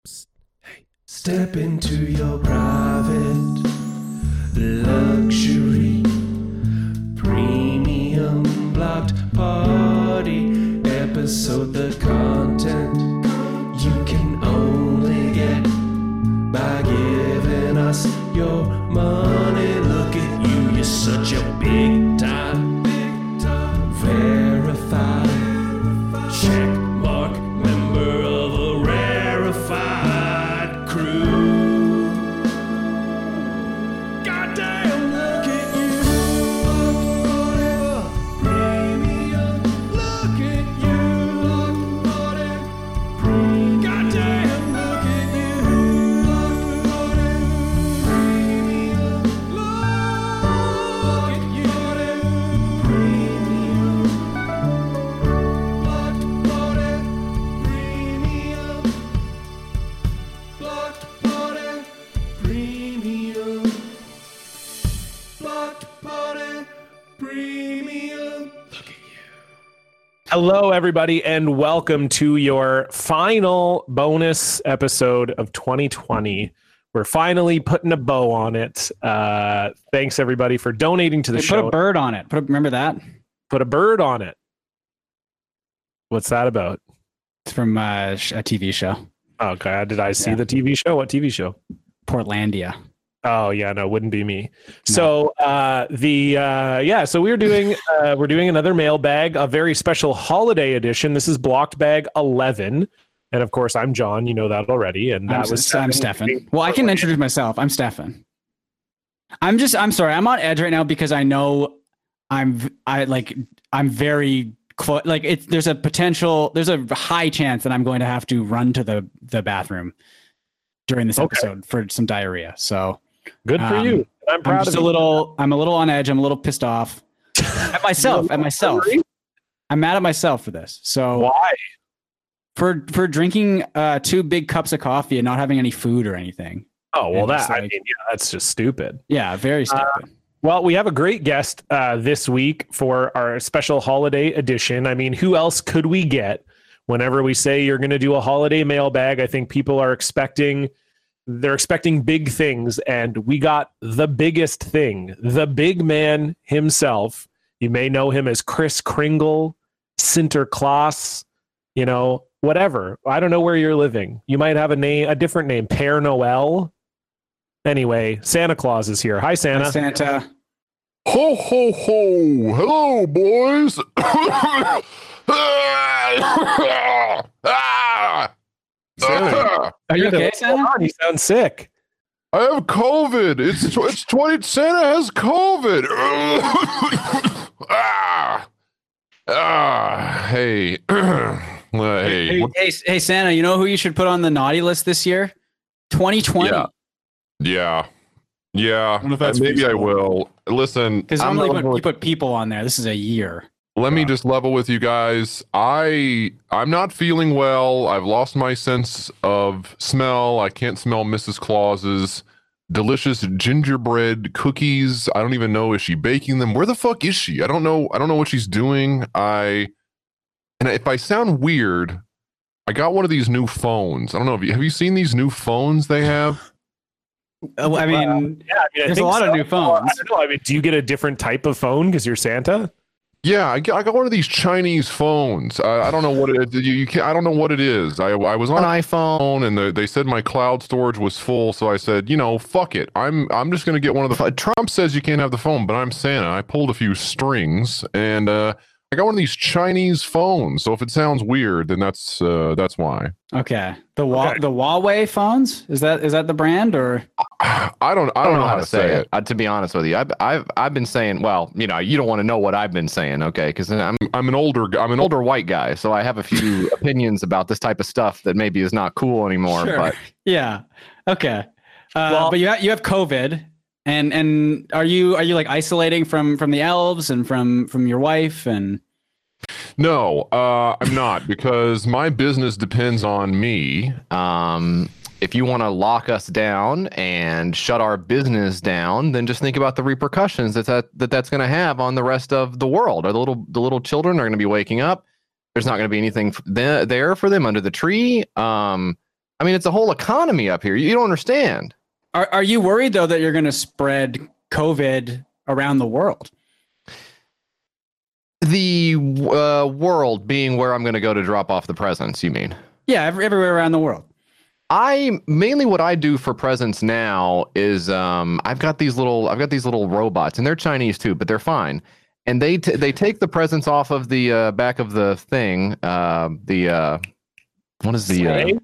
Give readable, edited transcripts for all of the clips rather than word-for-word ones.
Step into your private luxury premium blocked party episode. The content you can only get by giving us your money. Look at you, you're such a big time verified check mark member of a rarefied crew. Goddamn, look at you, premium. Look at you, premium. Goddamn, look at you, premium. Look at you, premium. Blocked Party Premium. Blocked Party Premium. Blocked Party Premium. Look at you. Hello, everybody, and welcome to your final bonus episode of 2020. We're finally putting a bow on it. Thanks, everybody, for donating to the They show. put a bird on it. Remember that? Put a bird on it. What's that about? It's from a TV show, Okay, did I see Yeah. the TV show? What TV show? Portlandia. Oh yeah, no, wouldn't be me. So so we're doing another mailbag, a very special holiday edition. This is Blocked Bag 11, and of course I'm John. You know that already, and that I'm Stefan. Well, I can introduce myself. I'm Stefan. I'm sorry. I'm on edge right now because I know I'm very close. Like there's a high chance that I'm going to have to run to the bathroom during this episode for some diarrhea. So Good for you. I'm proud of you. I'm a little on edge. I'm a little pissed off at myself. I'm mad at myself for this. So Why? for drinking 2 big cups of coffee and not having any food or anything. Oh well, And just that's just stupid. Yeah, very stupid. Well, we have a great guest this week for our special holiday edition. I mean, who else could we get? Whenever we say you're going to do a holiday mailbag, I think people are expecting big things, and we got the biggest thing. The big man himself. You may know him as Kris Kringle, Sinterklaas, whatever. I don't know where you're living. You might have a different name, Père Noël. Anyway, Santa Claus is here. Hi, Santa. Hi, Santa. Ho, ho, ho. Hello, boys. Are you okay, Santa? You sound sick. I have COVID. It's 20. Santa has COVID. Hey. Hey. Hey, Santa, you know who you should put on the naughty list this year? 2020. Yeah. wonder if that's Maybe I feasible. will. Listen, Because normally you put people on there. This is a year. let me just level with you guys. I'm not feeling well. I've lost my sense of smell. I can't smell Mrs. Claus's delicious gingerbread cookies. I don't even know, is she baking them? Where the fuck is she? I don't know what she's doing. And if I sound weird, I got one of these new phones. I don't know, have you seen these new phones they have? I mean, I there's a lot of new phones. I don't know. I mean, do you get a different type of phone because you're Santa? Yeah, I got one of these Chinese phones. I don't know what it is. I don't know what it is. I was on iPhone and they said my cloud storage was full, so I said, fuck it. I'm just gonna get one of the. Trump says you can't have the phone, but I'm Santa. I pulled a few strings and I got one of these Chinese phones. So if it sounds weird, then that's why. Okay. The Huawei phones? Is that the brand or? I don't know how to say it. To be honest with you, I've been saying, well, you don't want to know what I've been saying, okay? Because I'm an older white guy, so I have a few opinions about this type of stuff that maybe is not cool anymore. Sure. But Yeah. Okay. But you have COVID, and are you like isolating from the elves and from your wife and? No, I'm not, because my business depends on me. if you want to lock us down and shut our business down, then just think about the repercussions that's going to have on the rest of the world. Or the little children are going to be waking up. There's not going to be anything there for them under the tree. I mean, it's a whole economy up here. You don't understand. Are you worried though that you're going to spread COVID around the world? The world being where I'm going to go to drop off the presents, you mean? Yeah, everywhere around the world. What I do for presents now is I've got these little robots, and they're Chinese too, but they're fine. And they take the presents off of the back of the thing. What is the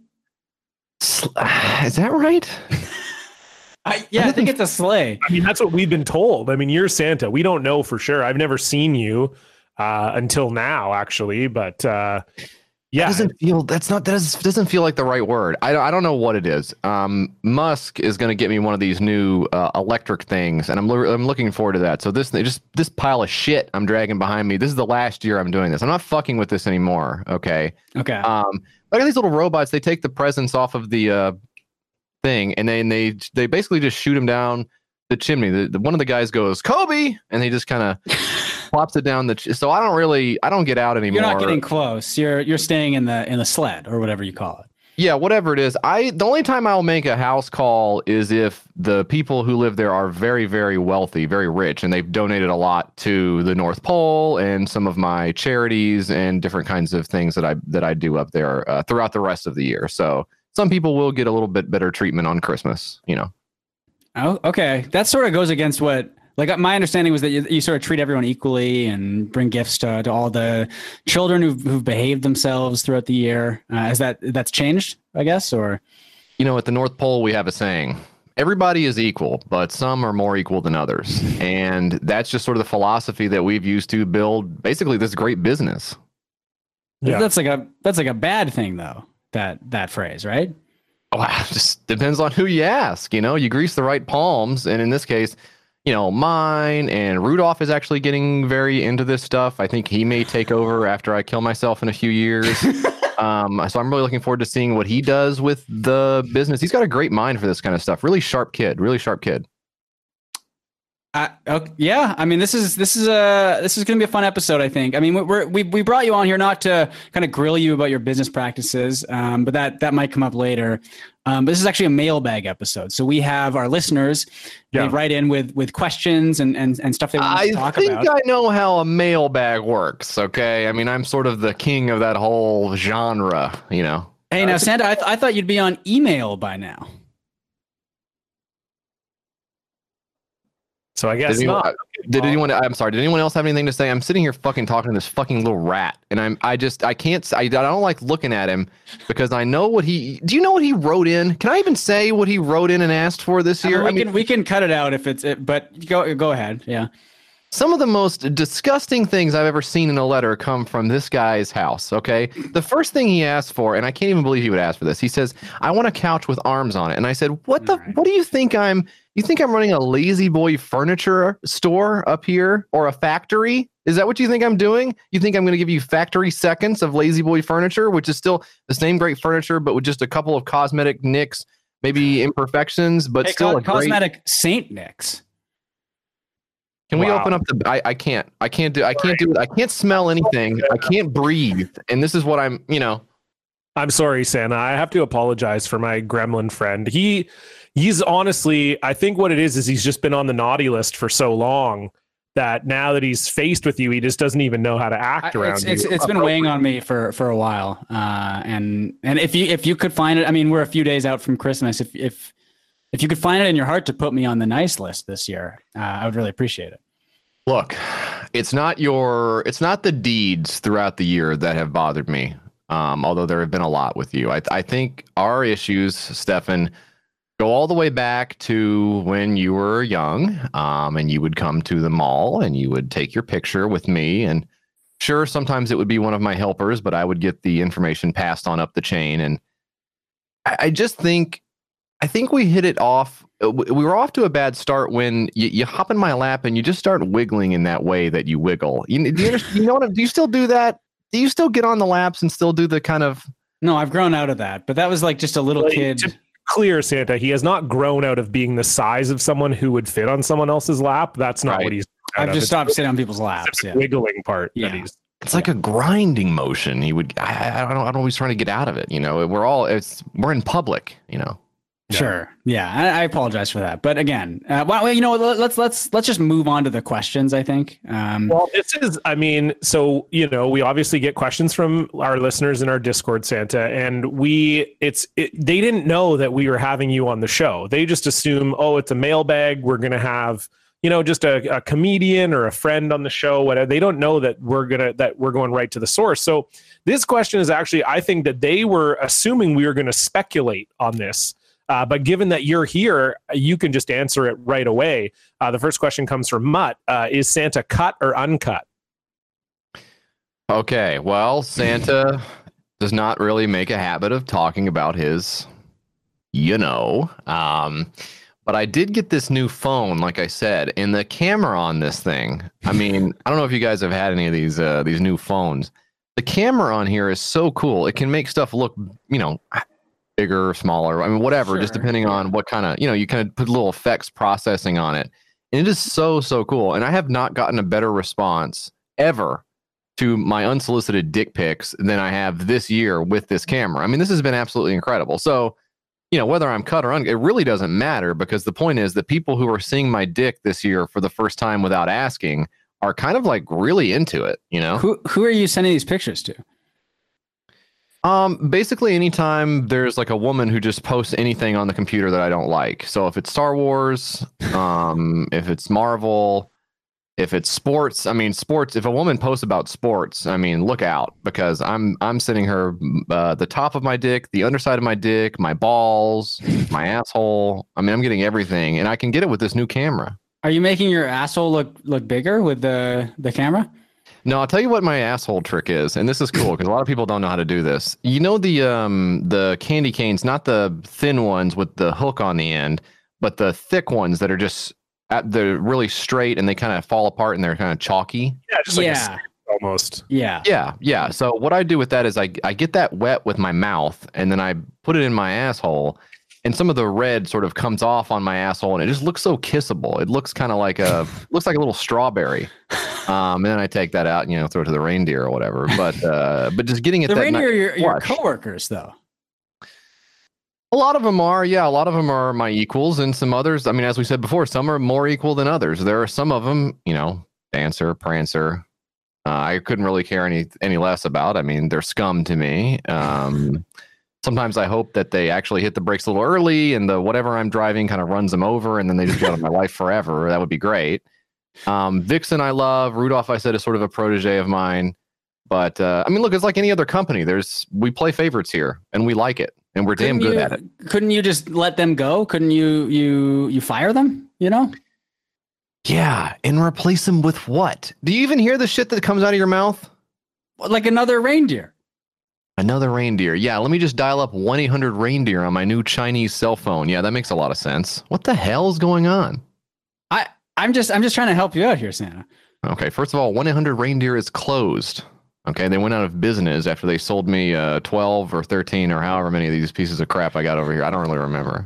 is that right? I think it's a sleigh. I mean, that's what we've been told. I mean, you're Santa. We don't know for sure. I've never seen you until now, actually. But yeah, that doesn't feel like the right word. I don't know what it is. Musk is going to get me one of these new electric things, and I'm looking forward to that. So this pile of shit I'm dragging behind me. This is the last year I'm doing this. I'm not fucking with this anymore. Okay. I got these little robots. They take the presents off of the thing, and then they basically just shoot them down the chimney. One of the guys goes, "Kobe," and he just kind of plops it down so I don't get out anymore. You're not getting close. You're staying in the sled or whatever you call it. Yeah, whatever it is. The only time I'll make a house call is if the people who live there are very, very wealthy, very rich, and they've donated a lot to the North Pole and some of my charities and different kinds of things that I do up there throughout the rest of the year. So some people will get a little bit better treatment on Christmas, you know. Oh, okay. That sort of goes against what. Like my understanding was that you sort of treat everyone equally and bring gifts to all the children who've behaved themselves throughout the year. That's changed, I guess, or? You know, at the North Pole, we have a saying, everybody is equal, but some are more equal than others. And that's just sort of the philosophy that we've used to build basically this great business. Yeah. That's like a bad thing though, that phrase, right? Well, it just depends on who you ask. You know, you grease the right palms. And in this case, you know, mine and Rudolph is actually getting very into this stuff. I think he may take over after I kill myself in a few years. So I'm really looking forward to seeing what he does with the business. He's got a great mind for this kind of stuff. Really sharp kid. Yeah, I mean, this is going to be a fun episode, I think. I mean, we brought you on here not to kind of grill you about your business practices, but that might come up later. But this is actually a mailbag episode, so we have our listeners they write in with questions and stuff they want to talk about. I think I know how a mailbag works. Okay, I mean, I'm sort of the king of that whole genre, you know. Hey, now Santa, I thought you'd be on email by now. So I guess not. Did anyone else have anything to say? I'm sitting here fucking talking to this fucking little rat, and I don't like looking at him because I know do you know what he wrote in? Can I even say what he wrote in and asked for this year? We can cut it out if it's it, but go ahead. Yeah. Some of the most disgusting things I've ever seen in a letter come from this guy's house, okay? The first thing he asked for, and I can't even believe he would ask for this, he says, "I want a couch with arms on it." And I said, what do you think you think I'm running a Lazy Boy furniture store up here or a factory? Is that what you think I'm doing? You think I'm going to give you factory seconds of Lazy Boy furniture, which is still the same great furniture, but with just a couple of cosmetic nicks, maybe imperfections, but still cosmetic Saint nicks. Can we open up I can't do it. I can't smell anything. I can't breathe. And this is what I'm sorry, Santa. I have to apologize for my gremlin friend. He's honestly, I think what it is he's just been on the naughty list for so long that now that he's faced with you, he just doesn't even know how to act around you. It's been weighing on me for a while. And if you could find it, I mean, we're a few days out from Christmas. If you could find it in your heart to put me on the nice list this year, I would really appreciate it. Look, it's not the deeds throughout the year that have bothered me. Although there have been a lot with you. I think our issues, Stefan, go all the way back to when you were young, and you would come to the mall and you would take your picture with me. And sure, sometimes it would be one of my helpers, but I would get the information passed on up the chain. And I think we hit it off. We were off to a bad start when you hop in my lap and you just start wiggling in that way that you wiggle. Do you still do that? Do you still get on the laps and still do the kind of? No, I've grown out of that, but that was like just a little kid. Clear, Santa. He has not grown out of being the size of someone who would fit on someone else's lap. That's not what he's. I've just stopped sitting on people's laps. The wiggling part. Yeah. That he's. It's like a grinding motion. He would. I don't know. He's trying to get out of it. You know, we're in public. You know. Sure. Yeah, I apologize for that. But again, well, you know, let's just move on to the questions, I think. Well, this is, I mean, so, you know, we obviously get questions from our listeners in our Discord, Santa, and they didn't know that we were having you on the show. They just assume, oh, it's a mailbag. We're going to have, you know, just a comedian or a friend on the show, whatever. They don't know that we're going right to the source. So this question is actually, I think that they were assuming we were going to speculate on this. But given that you're here, you can just answer it right away. The first question comes from Mutt. Is Santa cut or uncut? Okay, well, Santa does not really make a habit of talking about his, but I did get this new phone, like I said, and the camera on this thing. I mean, I don't know if you guys have had any of these new phones. The camera on here is so cool. It can make stuff look, bigger or smaller. I mean, whatever, just depending on what kind of, you kind of put little effects processing on it. And it is so, so cool. And I have not gotten a better response ever to my unsolicited dick pics than I have this year with this camera. I mean, this has been absolutely incredible. So, whether I'm cut or uncut, it really doesn't matter, because the point is the people who are seeing my dick this year for the first time without asking are kind of like really into it, Who are you sending these pictures to? Basically anytime there's like a woman who just posts anything on the computer that I don't like. So if it's Star Wars, if it's Marvel, if it's sports, sports, if a woman posts about sports, look out, because I'm sending her the top of my dick, the underside of my dick, my balls, my asshole. I'm getting everything, and I can get it with this new camera. Are you making your asshole look bigger with the camera? No, I'll tell you what my asshole trick is, and this is cool because a lot of people don't know how to do this. You know the candy canes, not the thin ones with the hook on the end, but the thick ones that are just they're really straight and they kind of fall apart and they're kind of chalky. Yeah, just like a stick almost. Yeah. So what I do with that is I get that wet with my mouth, and then I put it in my asshole. And some of the red sort of comes off on my asshole, and it just looks so kissable. It looks kind of like a little strawberry. And then I take that out and throw it to the reindeer or whatever. But just getting it. The reindeer are your coworkers, though. A lot of them are, yeah. A lot of them are my equals, and some others. As we said before, some are more equal than others. There are some of them, Dancer, Prancer. I couldn't really care any less about. They're scum to me. Sometimes I hope that they actually hit the brakes a little early and the whatever I'm driving kind of runs them over and then they just get out of my life forever. That would be great. Vixen I love. Rudolph, I said, is sort of a protege of mine. But, look, it's like any other company. We play favorites here and we like it and we're damn good at it. Couldn't you just let them go? Couldn't you fire them, Yeah, and replace them with what? Do you even hear the shit that comes out of your mouth? Like another reindeer. Another reindeer. Yeah, let me just dial up 1-800-REINDEER on my new Chinese cell phone. Yeah, that makes a lot of sense. What the hell is going on? I'm just trying to help you out here, Santa. Okay, first of all, 1-800-REINDEER is closed. Okay, they went out of business after they sold me 12 or 13 or however many of these pieces of crap I got over here. I don't really remember.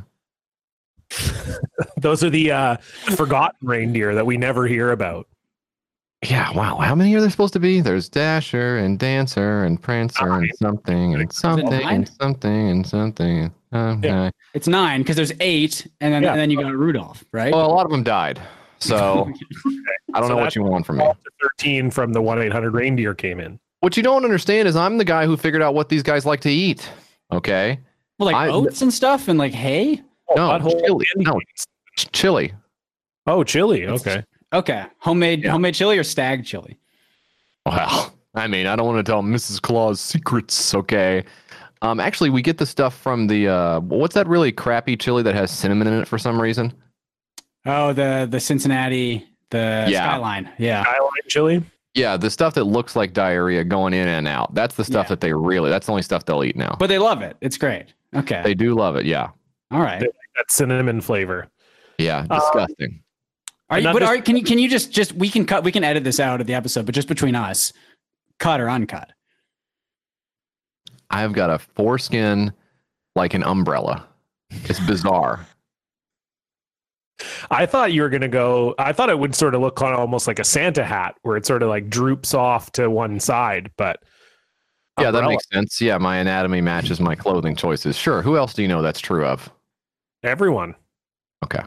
Those are the forgotten reindeer that we never hear about. Yeah, wow. How many are there supposed to be? There's Dasher and Dancer and Prancer and something and something and something and something. Yeah. It's 9 because there's 8, and then you got Rudolph, right? Well, a lot of them died, so I don't know what you want from me. 13 from the 1-800-REINDEER came in. What you don't understand is I'm the guy who figured out what these guys like to eat. Okay. Well, oats and stuff and like hay. No, chili. No, chili. Oh, chili. Okay. Okay, homemade chili or stag chili? Well, I don't want to tell Mrs. Claus secrets, okay? Actually, we get the stuff from the what's that really crappy chili that has cinnamon in it for some reason? Oh, the Cincinnati, Skyline. Yeah. Skyline chili? Yeah, the stuff that looks like diarrhea going in and out. That's the stuff that that's the only stuff they'll eat now. But they love it. It's great. Okay. They do love it, yeah. All right. They like that cinnamon flavor. Yeah, disgusting. Can you just we can edit this out of the episode, but just between us, cut or uncut? I've got a foreskin like an umbrella. It's bizarre. I thought you were going to go, I thought it would sort of look kind of almost like a Santa hat where it sort of like droops off to one side, but Yeah, that umbrella. makes sense. Yeah, my anatomy matches my clothing choices. Sure. Who else do you know that's true of? Everyone. Okay.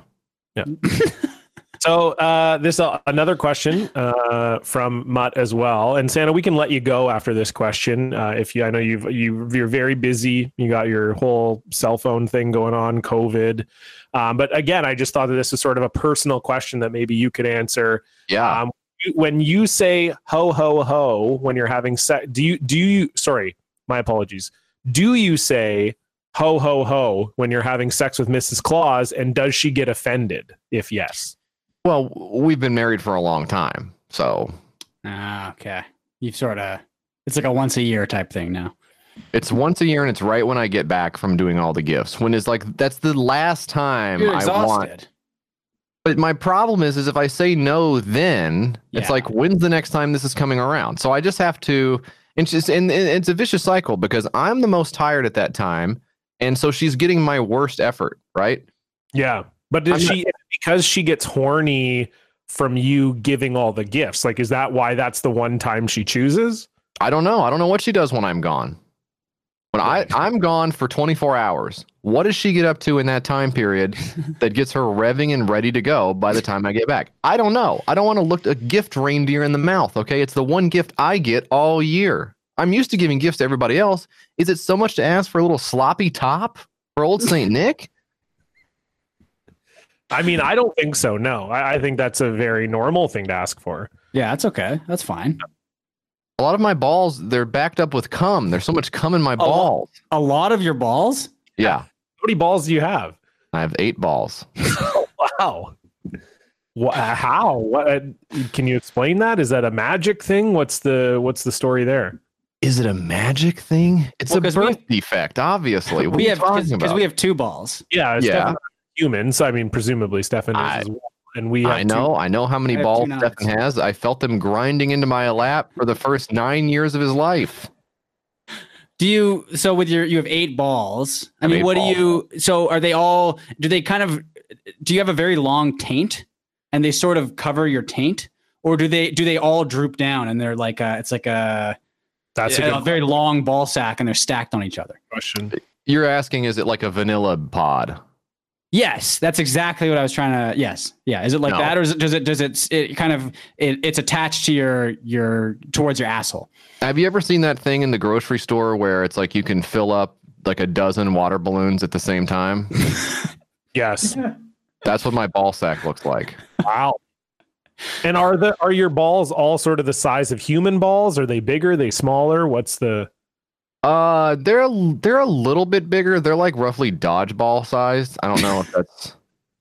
So this another question from Mutt as well, and Santa, we can let you go after this question if you. I know you're very busy. You got your whole cell phone thing going on, COVID. But again, I just thought that this is sort of a personal question that maybe you could answer. Yeah. When you say ho ho ho when you're having sex, do you? Sorry, my apologies. Do you say ho ho ho when you're having sex with Mrs. Claus, and does she get offended if yes? Well, we've been married for a long time, so Okay. You've sort of, it's like a once a year type thing now. it's once a year, and it's right when I get back from doing all the gifts. When it's like that's the last time You're I want. exhausted. But my problem is if I say no, then it's Yeah. like, when's the next time this is coming around? So I just have to, and it's a vicious cycle because I'm the most tired at that time, and so she's getting my worst effort, right? Yeah. But does she, because she gets horny from you giving all the gifts, like, is that why that's the one time she chooses? I don't know. I don't know what she does when I'm gone. When I'm gone for 24 hours, what does she get up to in that time period that gets her revving and ready to go by the time I get back? I don't know. I don't want to look a gift reindeer in the mouth, okay? It's the one gift I get all year. I'm used to giving gifts to everybody else. Is it so much to ask for a little sloppy top for old St. Nick? I mean, I don't think so. No, I think that's a very normal thing to ask for. Yeah, that's okay. That's fine. A lot of my balls, they're backed up with cum. There's so much cum in my balls. A lot of your balls? Yeah. How many balls do you have? I have 8 balls. Wow. How? What? Can you explain that? Is that a magic thing? What's the story there? Is it a magic thing? It's Well, a 'cause we- birth defect, obviously. What We are you have, talking because about? we have 2 balls. Yeah, it's Yeah. definitely humans. I mean, presumably Stefan is as well. And we have I know how many I have balls 2 nuts. Stefan has. I felt them grinding into my lap for the first 9 years of his life. Do you, so with you have 8 balls. I I have mean, 8 what balls. so are they all, do you have a very long taint and they sort of cover your taint? Or do they all droop down and they're like, it's like that's a a good very long ball sack and they're stacked on each other? question. You're asking, is it like a vanilla pod? Yes, that's exactly what I was trying to. Yes, yeah. Is it like No. that, or does it kind of it's attached to your towards your asshole? Have you ever seen that thing in the grocery store where it's like you can fill up like a dozen water balloons at the same time? Yes. That's what my ball sack looks like. Wow. And are your balls all sort of the size of human balls? Are they bigger? Are they smaller? What's the? They're a little bit bigger. They're like roughly dodgeball sized. I don't know if that's.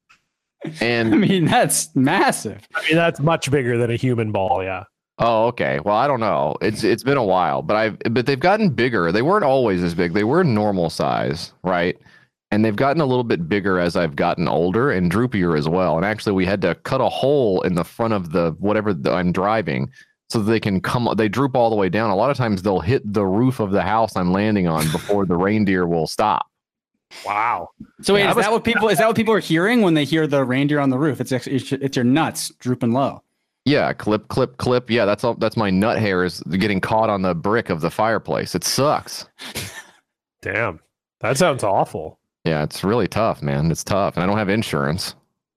I And mean, that's massive. I mean, that's much bigger than a human ball. Yeah. oh, okay. Well, I don't know. It's been a while, but they've gotten bigger. They weren't always as big. They were normal size, right? And they've gotten a little bit bigger as I've gotten older and droopier as well. And actually, we had to cut a hole in the front of the whatever I'm driving so that they can come. They droop all the way down. A lot of times they'll hit the roof of the house I'm landing on before the reindeer will stop. Wow. So wait, Yeah, is that what people are hearing when they hear the reindeer on the roof? It's your nuts drooping low. Yeah, clip, clip, clip. Yeah, that's all. That's my nut hairs getting caught on the brick of the fireplace. It sucks. Damn. That sounds awful. Yeah, it's really tough, man. It's tough, and I don't have insurance.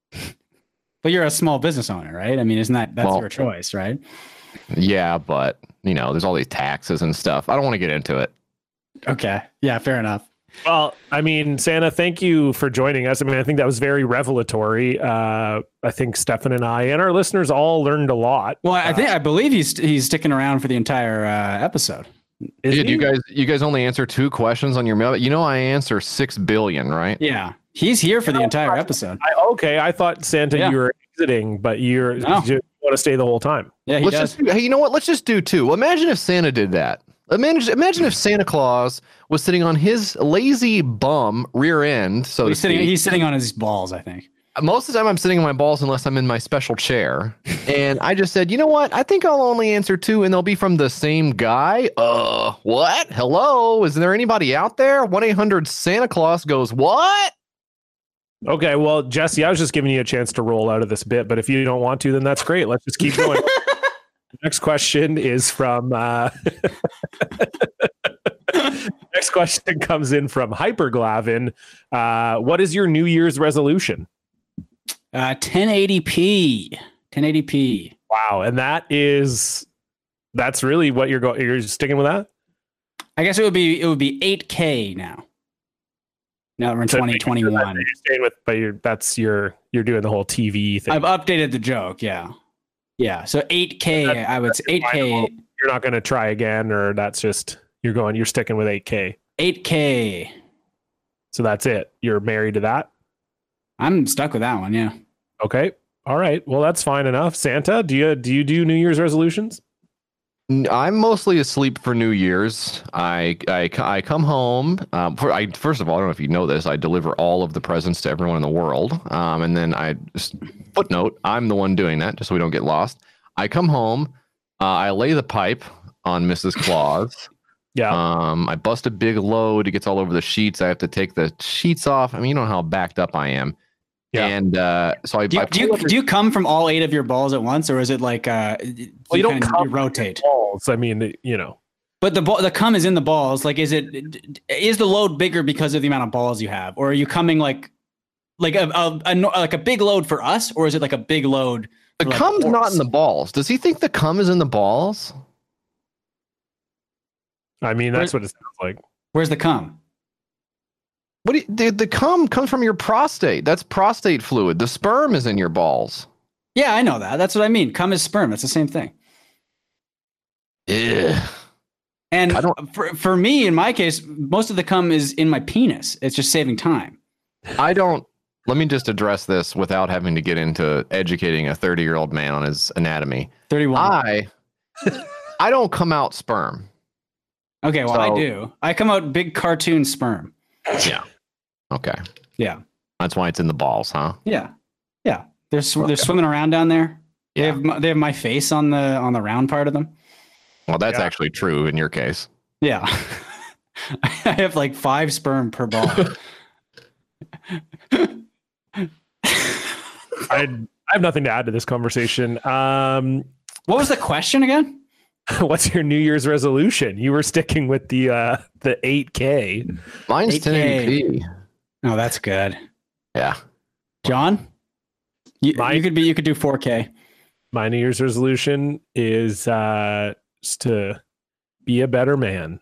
But you're a small business owner, right? I mean, isn't that's Well- your choice, right? Yeah, but there's all these taxes and stuff. I don't want to get into it. Okay, yeah, fair enough. Well, I mean, Santa, thank you for joining us. I mean, I think that was very revelatory. I think Stefan and I and our listeners all learned a lot. Well, I believe he's sticking around for the entire episode. Is Dude, he? you guys only answer 2 questions on your mail. I answer 6 billion, right? Yeah, he's here for the entire episode. Okay, I thought Santa, Yeah. you were exiting, but you No. want to stay the whole time. Yeah, he does. Hey, you know what? Let's just do 2. Imagine if Santa did that. Imagine if Santa Claus was sitting on his lazy bum rear end. So He's to speak. sitting on his balls, I think. Most of the time I'm sitting on my balls unless I'm in my special chair. And I just said, you know what? I think I'll only answer 2 and they'll be from the same guy. What? Hello? Is there anybody out there? 1-800 Santa Claus goes, what? Okay, well, Jesse, I was just giving you a chance to roll out of this bit, but if you don't want to, then that's great. Let's just keep going. Next question is from. Next question comes in from Hyperglavin. What is your New Year's resolution? 1080p. 1080p. Wow, and that's really what you're going. You're sticking with that? I guess it would be 8K now. Now we're in 2021. You're staying with, but you're doing the whole TV thing. I've updated the joke. Yeah. So 8K. I would say 8K. You're not going to try again, or that's just you're sticking with 8K. 8K. So that's it. You're married to that. I'm stuck with that one. Yeah. Okay. All right. Well, that's fine enough. Santa, do you do New Year's resolutions? I'm mostly asleep for New Year's. I come home. First of all, I don't know if you know this. I deliver all of the presents to everyone in the world. And then footnote, I'm the one doing that, just so we don't get lost. I come home. I lay the pipe on Mrs. Claus. Yeah. I bust a big load. It gets all over the sheets. I have to take the sheets off. I mean, you know how backed up I am. Yeah. And so do you come from all 8 of your balls at once, or is it like you don't you rotate balls? I mean, you know. But the cum is in the balls. Like, is the load bigger because of the amount of balls you have, or are you coming like a big load for us, or is it like a big load? The cum's not in the balls. Does he think the cum is in the balls? I mean, that's what it sounds like. Where's the cum? The cum comes from your prostate. That's prostate fluid. The sperm is in your balls. Yeah, I know that. That's what I mean. Cum is sperm. It's the same thing. Yeah. And for me, in my case, most of the cum is in my penis. It's just saving time. Let me just address this without having to get into educating a 30-year-old man on his anatomy. 31. I don't come out sperm. Okay, well, I do. I come out big cartoon sperm. Yeah. Okay. Yeah. That's why it's in the balls, huh? Yeah. Yeah. They're swimming around down there. Yeah. They have my face on the round part of them. Well, that's actually true in your case. Yeah. I have like 5 sperm per ball. I have nothing to add to this conversation. What was the question again? What's your New Year's resolution? You were sticking with the 8K. Mine's 1080p. Oh, that's good. Yeah. John? You could do 4K. My New Year's resolution is just to be a better man.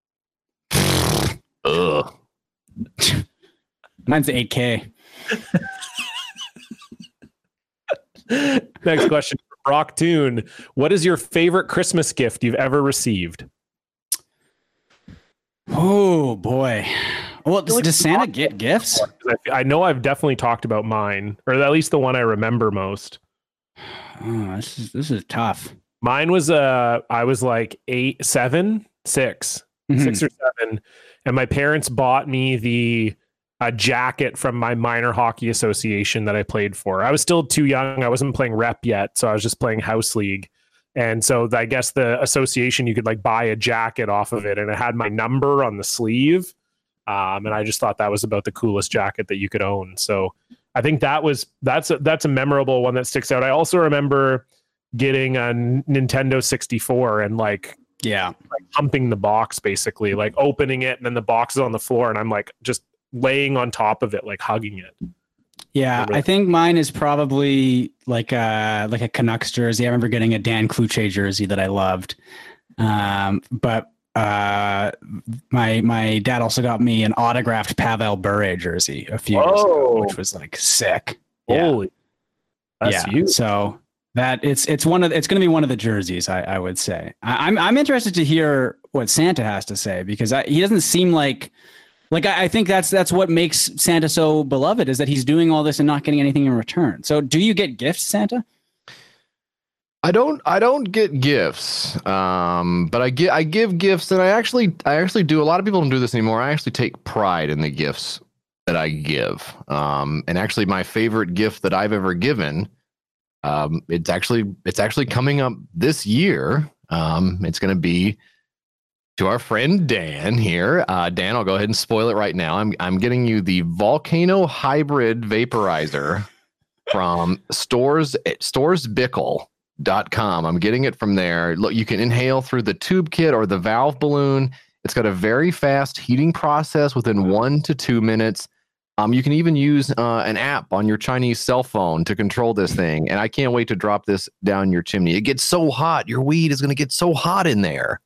Ugh. Mine's 8K. Next question. Rock Tune. What is your favorite Christmas gift you've ever received? Oh boy. Well, does Santa get gifts? I know I've definitely talked about mine, or at least the one I remember most. Oh, this is tough. Mine was I was like 6 or 7, and my parents bought me a jacket from my minor hockey association that I played for. I was still too young. I wasn't playing rep yet, so I was just playing house league. And so I guess the association, you could like buy a jacket off of it, and it had my number on the sleeve. And I just thought that was about the coolest jacket that you could own. So I think that's a memorable one that sticks out. I also remember getting a Nintendo 64 and like humping the box, basically like opening it, and then the box is on the floor, and I'm like just laying on top of it, like hugging it. Yeah, I think mine is probably like a Canucks jersey. I remember getting a Dan Cloutier jersey that I loved. But my dad also got me an autographed Pavel Bure jersey a few years ago, which was like sick. Holy, that's huge. So that it's going to be one of the jerseys, I would say. I'm interested to hear what Santa has to say, because he doesn't seem like I think that's what makes Santa so beloved, is that he's doing all this and not getting anything in return. So do you get gifts, Santa? I don't get gifts, but I give gifts, and I actually do. A lot of people don't do this anymore. I actually take pride in the gifts that I give. And actually, my favorite gift that I've ever given, it's actually coming up this year. It's going to be To our friend Dan here. Dan, I'll go ahead and spoil it right now. I'm getting you the Volcano Hybrid Vaporizer from storesbickle.com. I'm getting it from there. Look, you can inhale through the tube kit or the valve balloon. It's got a very fast heating process within 1 to 2 minutes. You can even use an app on your Chinese cell phone to control this thing. And I can't wait to drop this down your chimney. It gets so hot. Your weed is going to get so hot in there.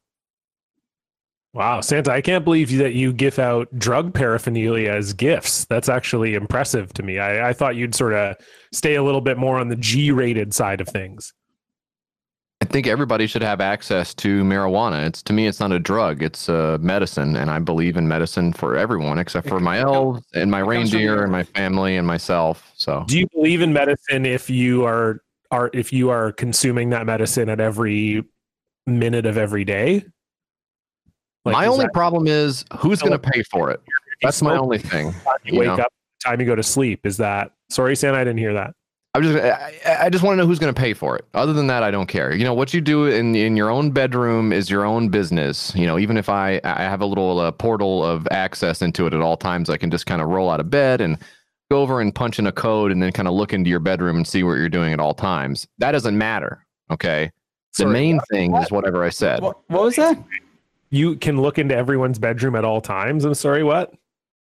Wow, Santa, I can't believe that you give out drug paraphernalia as gifts. That's actually impressive to me. I thought you'd sort of stay a little bit more on the G-rated side of things. I think everybody should have access to marijuana. To me, it's not a drug. It's a medicine, and I believe in medicine for everyone except for my elves and my reindeer and my family and myself. So, do you believe in medicine if you are consuming that medicine at every minute of every day? Like, my only problem is who's going to pay for it. That's my only thing. You wake up, time you go to sleep. Is that? Sorry, Santa, I didn't hear that. I just want to know who's going to pay for it. Other than that, I don't care. What you do in your own bedroom is your own business. Even if I have a little portal of access into it at all times, I can just kind of roll out of bed and go over and punch in a code and then kind of look into your bedroom and see what you're doing at all times. That doesn't matter. Okay. The main thing is whatever I said. What was that? You can look into everyone's bedroom at all times. I'm sorry, what?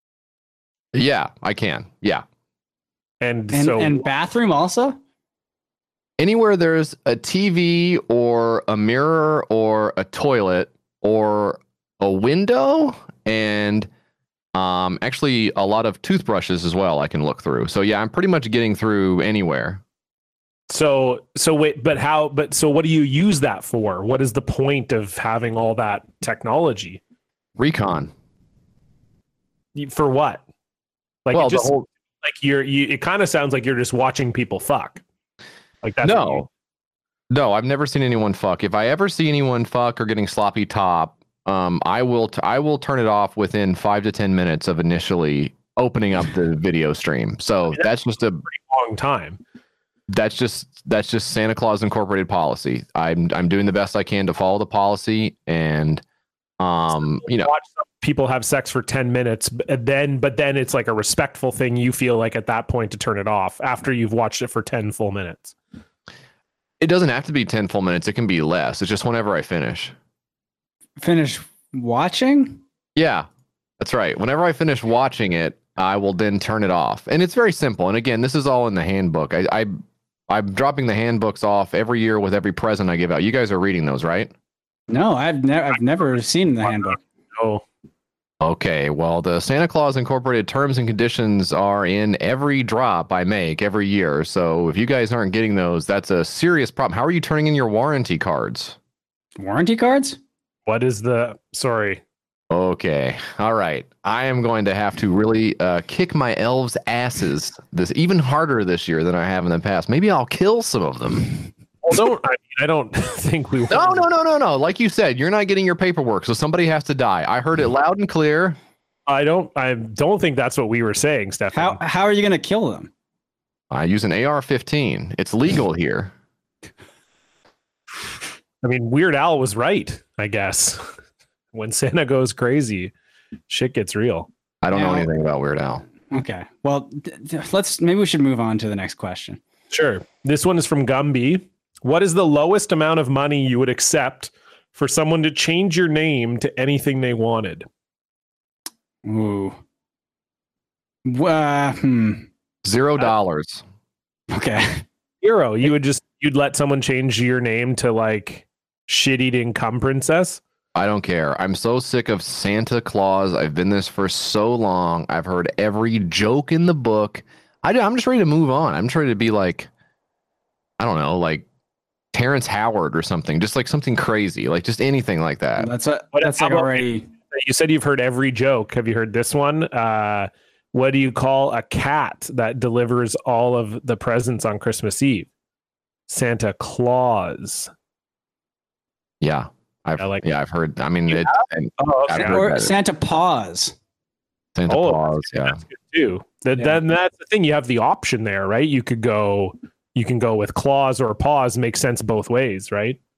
Yeah, I can. Yeah. And bathroom also? Anywhere there's a TV or a mirror or a toilet or a window and actually a lot of toothbrushes as well I can look through. So yeah, I'm pretty much getting through anywhere. So wait, so what do you use that for? What is the point of having all that technology? Recon. For what? Like, well, it kind of sounds like you're just watching people fuck. Like that's no, I've never seen anyone fuck. If I ever see anyone fuck or getting sloppy top, I will turn it off within 5 to 10 minutes of initially opening up the video stream. So that's just a pretty long time. That's just Santa Claus Incorporated policy. I'm doing the best I can to follow the policy, and watch some people have sex for 10 minutes, but then it's like a respectful thing. You feel like at that point to turn it off after you've watched it for 10 full minutes. It doesn't have to be 10 full minutes. It can be less. It's just whenever I finish watching. Yeah, that's right. Whenever I finish watching it, I will then turn it off. And it's very simple. And again, this is all in the handbook. I'm dropping the handbooks off every year with every present I give out. You guys are reading those, right? No, I've never seen the handbook. Oh. Okay, well, the Santa Claus Incorporated terms and conditions are in every drop I make every year. So if you guys aren't getting those, that's a serious problem. How are you turning in your warranty cards? Warranty cards? What is sorry. Okay. All right. I am going to have to really kick my elves' asses even harder this year than I have in the past. Maybe I'll kill some of them. Well, I don't think we. No. Like you said, you're not getting your paperwork, so somebody has to die. I heard it loud and clear. I don't think that's what we were saying, Stefan. How are you going to kill them? I use an AR-15. It's legal here. I mean, Weird Al was right, I guess. When Santa goes crazy, shit gets real. I don't know anything about Weird Al. Okay. Well, maybe we should move on to the next question. Sure. This one is from Gumby. What is the lowest amount of money you would accept for someone to change your name to anything they wanted? Ooh. $0. Okay. Zero. You'd let someone change your name to like shit-eating cum princess? I don't care. I'm so sick of Santa Claus. I've been this for so long. I've heard every joke in the book. I'm just ready to move on. I'm just ready to be like, I don't know, like Terrence Howard or something. Just like something crazy, like just anything like that. That's like already. You said you've heard every joke. Have you heard this one? What do you call a cat that delivers all of the presents on Christmas Eve? Santa Claus. Yeah. I've heard. I mean, okay. Or Santa Paws. Santa Paws. Yeah. That's good too. Then that's the thing. You have the option there, right? You can go with Claus or Paws. Makes sense both ways, right?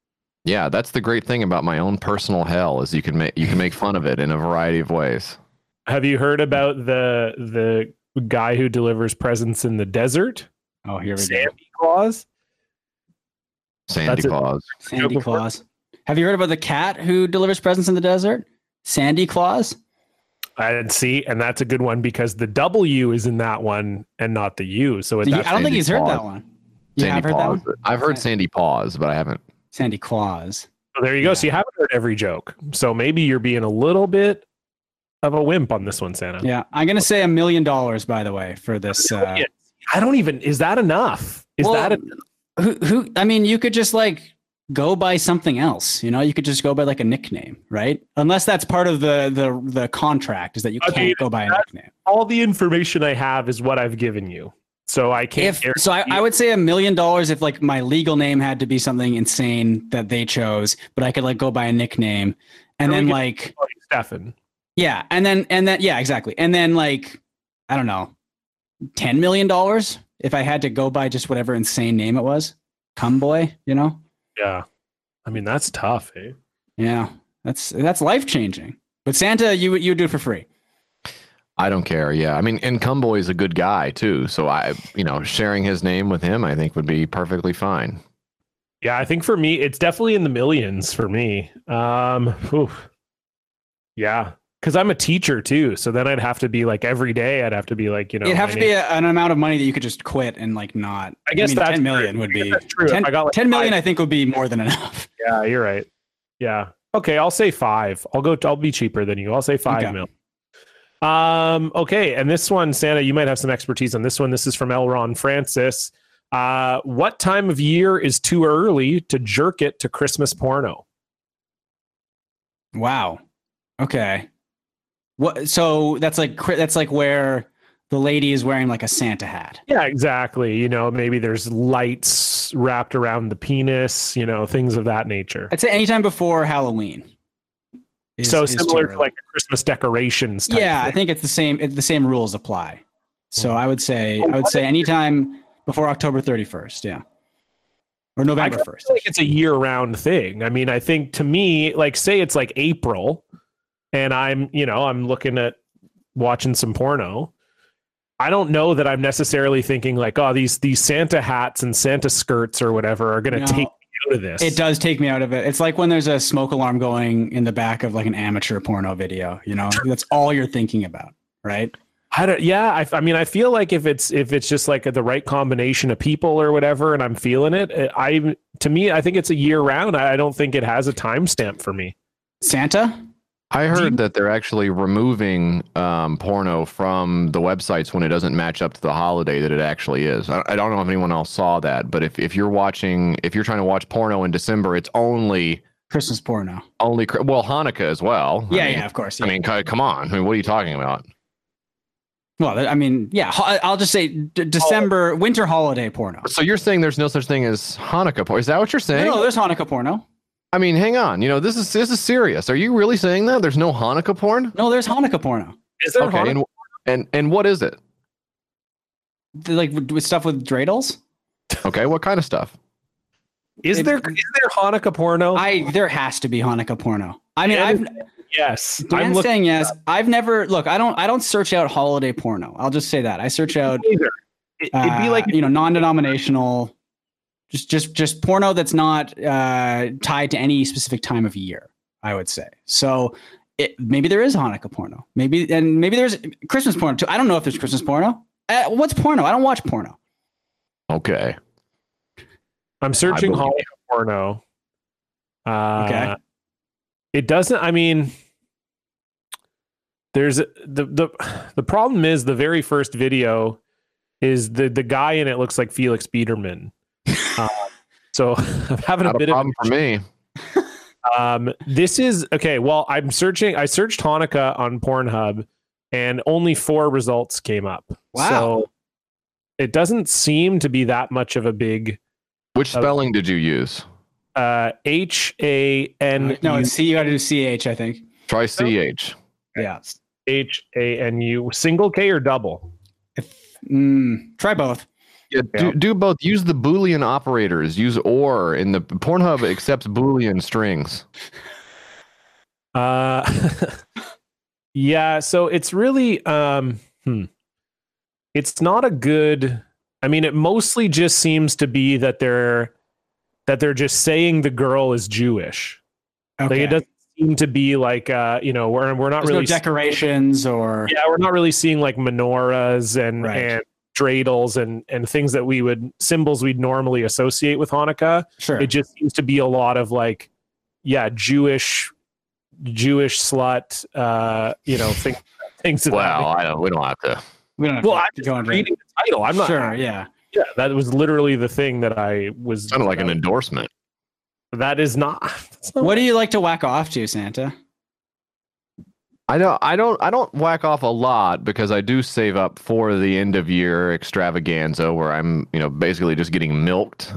Yeah, that's the great thing about my own personal hell is you can make fun of it in a variety of ways. Have you heard about the guy who delivers presents in the desert? Oh, here we go. Santa Claus. Sandy That's it. Claus. Sandy Claus. Have you heard about the cat who delivers presents in the desert? Sandy Claus. And see, and that's a good one because the W is in that one and not the U. So I don't Sandy think he's heard Claus. that one. You Sandy have heard that Paws. one? I've heard Sandy Paws, but I haven't. Sandy Claus. So there you go. Yeah. So you haven't heard every joke. So maybe you're being a little bit of a wimp on this one, Santa. Yeah, I'm gonna say $1 million. By the way, for this. I don't even. Is that enough? Is Well, that Who? I mean, you could just like go by something else. You know, you could just go by like a nickname, right? Unless that's part of the contract is that you Okay, can't go by a nickname. all the information I have is what I've given you. So I can't. I would say $1 million if like my legal name had to be something insane that they chose, but I could like go by a nickname, and then like Stefan. yeah, and then yeah, exactly, and then like I don't know, $10 million if I had to go by just whatever insane name it was, Cum Boy, you know? Yeah, I mean that's tough, eh? Yeah, that's life changing. But Santa, you do it for free. I don't care. Yeah. I mean, and Cumboy is a good guy too. So sharing his name with him, I think would be perfectly fine. Yeah, I think for me, it's definitely in the millions for me. Yeah, because I'm a teacher too. So then I'd have to be like every day. I'd have to be like, It'd have to be an amount of money that you could just quit and like not. I guess that's 10 million true. would be That's true. 10, If I got like 10 million. 5, I think would be more than enough. Yeah, you're right. Yeah. Okay, I'll say 5. I'll be cheaper than you. I'll say 5 Okay. mil. Okay, and this one, Santa, you might have some expertise on this one. This is from L. Ron Francis. What time of year is too early to jerk it to Christmas porno? Wow. Okay. What? So that's like where the lady is wearing like a Santa hat. Yeah, exactly. You know, maybe there's lights wrapped around the penis, you know, things of that nature. I'd say anytime before Halloween. is So too similar to early. like a Christmas decorations type Yeah, I thing. think it's the same. The same rules apply. So I would say anytime before October 31st. Yeah, or November I 1st. feel like it's a year-round thing. I mean, I think to me, like, say it's like April, and I'm looking at watching some porno. I don't know that I'm necessarily thinking like, oh, these Santa hats and Santa skirts or whatever are going to No. take me out of this. It does take me out of it. It's like when there's a smoke alarm going in the back of like an amateur porno video. You know, that's all you're thinking about, right? I mean, I feel like if it's just like the right combination of people or whatever, and I'm feeling it, I think it's a year round. I don't think it has a timestamp for me. Santa. I heard that they're actually removing porno from the websites when it doesn't match up to the holiday that it actually is. I don't know if anyone else saw that, but if you're trying to watch porno in December, it's only Christmas porno. Hanukkah as well. Yeah, of course. Yeah. I mean, come on. I mean, what are you talking about? Well, I mean, yeah. I'll just say December winter holiday porno. So you're saying there's no such thing as Hanukkah porno? Is that what you're saying? No, there's Hanukkah porno. I mean, hang on. This is serious. Are you really saying that there's no Hanukkah porn? No, there's Hanukkah porno. Is there Okay, and what is it? Like with stuff with dreidels. Okay, what kind of stuff? Is there Hanukkah porno? There has to be Hanukkah porno. I mean, Yes, Dan's saying yes. I've never I don't search out holiday porno. I'll just say that I search out. It'd be like non-denominational, just porno that's not tied to any specific time of year. I would say so. Maybe there is Hanukkah porno. Maybe there's Christmas porno too. I don't know if there's Christmas porno. What's porno? I don't watch porno. Okay. I'm searching I believe Hanukkah porno. Okay. It doesn't. I mean, there's the problem is the very first video is the guy in it looks like Felix Biederman. So I'm having Not a bit a problem for me. This is okay. Well, I searched Hanukkah on Pornhub and only 4 results came up. Wow. So it doesn't seem to be that much of a big Which spelling did you use? HAN. No, it's C. You got to do CH. I think. Try CH. Yeah. HANU single K or double? Try both. Yeah, do both. Use the Boolean operators. Use or in the Pornhub accepts Boolean strings. Yeah, so it's really it's not a good. I mean, it mostly just seems to be that they're just saying the girl is Jewish. Okay. Like, it doesn't seem to be like we're not There's really no decorations or we're not really seeing like menorahs and Right. and dreidels and things that symbols we'd normally associate with Hanukkah. sure. It just seems to be a lot of like, Jewish slut, things. Of that. We don't have to. We don't have Well, to I'm go just into reading the title. I'm not Sure, yeah. Yeah, that was literally the thing that I was. Sounded like an endorsement. That is not. That's not What do you like to whack off to, Santa? I don't whack off a lot because I do save up for the end of year extravaganza where I'm, basically just getting milked.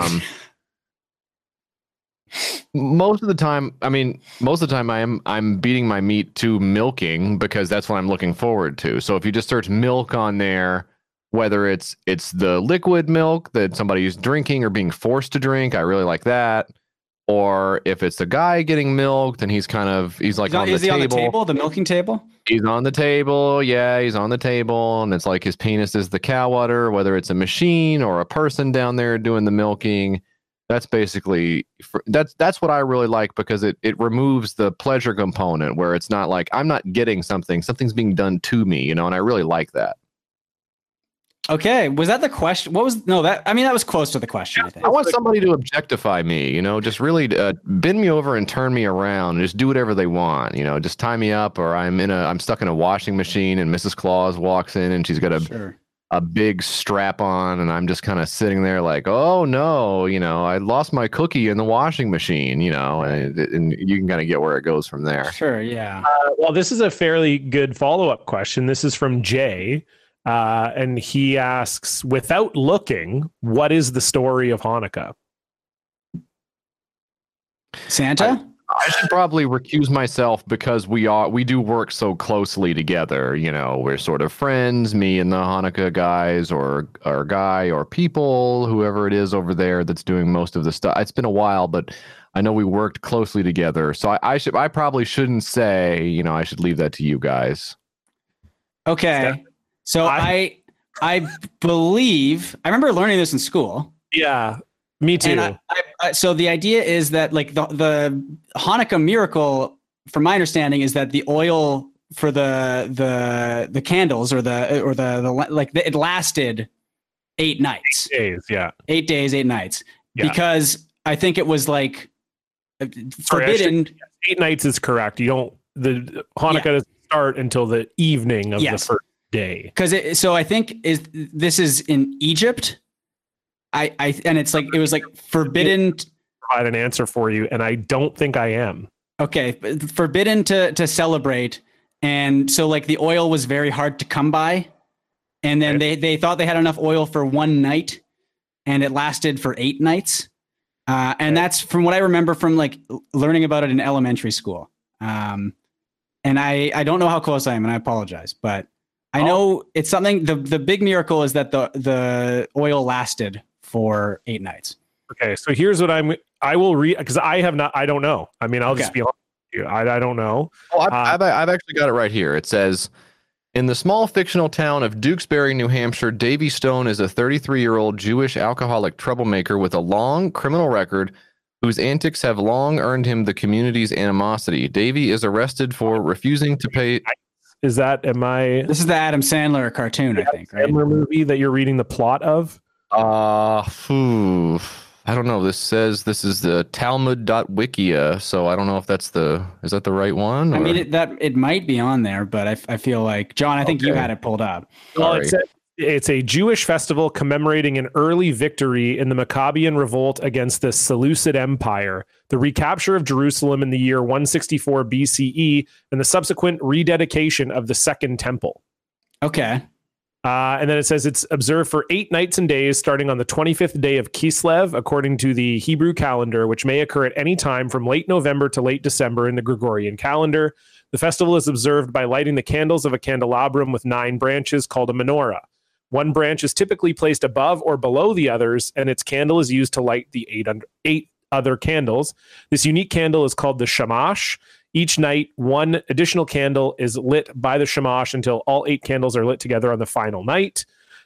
Most of the time I'm beating my meat to milking because that's what I'm looking forward to. So if you just search milk on there, whether it's the liquid milk that somebody's drinking or being forced to drink, I really like that. Or if it's the guy getting milked and he's like on the table. The milking table? He's on the table. Yeah, he's on the table. And it's like his penis is the cow udder, whether it's a machine or a person down there doing the milking. That's basically, that's what I really like because it removes the pleasure component where it's not like I'm not getting something's being done to me, and I really like that. Okay, was that the question? That was close to the question, I think. I want somebody to objectify me, just really bend me over and turn me around and just do whatever they want, just tie me up, or I'm stuck in a washing machine and Mrs. Claus walks in and she's got a big strap on and I'm just kind of sitting there like, oh no, I lost my cookie in the washing machine, and you can kind of get where it goes from there. Sure, yeah. Well, this is a fairly good follow-up question. This is from Jay. And he asks, without looking, what is the story of Hanukkah? Santa? I should probably recuse myself because we do work so closely together. We're sort of friends, me and the Hanukkah guys or our guy or people, whoever it is over there that's doing most of the stuff. It's been a while, but I know we worked closely together. So I probably shouldn't say, I should leave that to you guys. Okay. So I believe I remember learning this in school. Yeah, me too. And so the idea is that like the Hanukkah miracle, from my understanding, is that the oil for the candles it lasted 8 nights. 8 days, yeah. 8 days, 8 nights. Yeah. Because I think it was like forbidden. 8 nights is correct. The Hanukkah doesn't start until the evening of the first day. Because so I think this is in Egypt. And it's like it was like forbidden. Provide an answer for you, and I don't think I am. Okay, forbidden to celebrate, and so like the oil was very hard to come by, and then they thought they had enough oil for 1 night, and it lasted for 8 nights, and that's from what I remember from like learning about it in elementary school. And I don't know how close I am, and I apologize, but I know it's something. The big miracle is that the oil lasted for 8 nights. Okay, so here's what I will read because I don't know. I mean, I'll just be honest with you. I don't know. Well, I've actually got it right here. It says, in the small fictional town of Dukesbury, New Hampshire, Davy Stone is a 33-year-old Jewish alcoholic troublemaker with a long criminal record whose antics have long earned him the community's animosity. Davy is arrested for refusing to pay. This is the Adam Sandler cartoon, I think, right? Sandler movie that you're reading the plot of? I don't know. This says this is the Talmud.wikia, so I don't know if is that the right one? Or? I mean, it might be on there, but I feel like, John, I think you had it pulled up. Well, it's a Jewish festival commemorating an early victory in the Maccabean revolt against the Seleucid Empire, the recapture of Jerusalem in the year 164 BCE, and the subsequent rededication of the Second Temple. Okay. And then it says it's observed for 8 nights and days, starting on the 25th day of Kislev, according to the Hebrew calendar, which may occur at any time from late November to late December in the Gregorian calendar. The festival is observed by lighting the candles of a candelabrum with 9 branches called a menorah. One branch is typically placed above or below the others, and its candle is used to light the eight other candles. This unique candle is called the shamash. Each night, one additional candle is lit by the shamash until all 8 candles are lit together on the final night.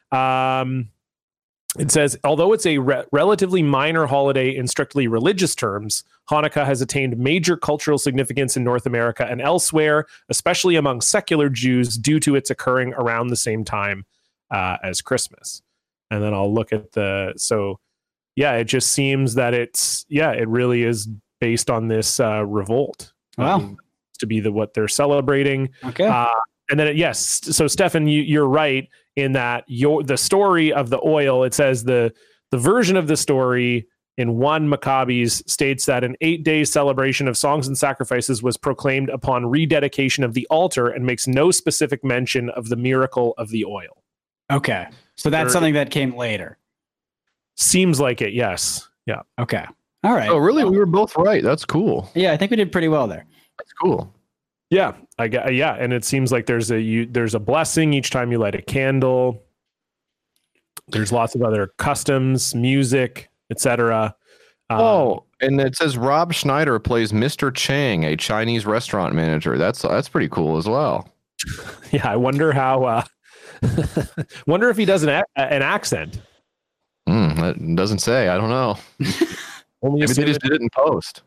It says, although it's a relatively minor holiday in strictly religious terms, Hanukkah has attained major cultural significance in North America and elsewhere, especially among secular Jews, due to its occurring around the same time as Christmas. And then I'll look at it just seems that it really is based on this revolt. Wow. To be what they're celebrating. Okay. And then, so Stefan, you're right in that the story of the oil, it says the version of the story in 1 Maccabees states that an 8-day celebration of songs and sacrifices was proclaimed upon rededication of the altar and makes no specific mention of the miracle of the oil. Okay. So that's something that came later. Seems like it, yes. Yeah. Okay. All right. Oh, really? We were both right. That's cool. Yeah, I think we did pretty well there. That's cool. Yeah, and it seems like there's a blessing each time you light a candle. There's lots of other customs, music, etc. And it says Rob Schneider plays Mr. Chang, a Chinese restaurant manager. That's pretty cool as well. Yeah, I wonder how. Wonder if he does an accent. That doesn't say. I don't know. Maybe they just did it in post.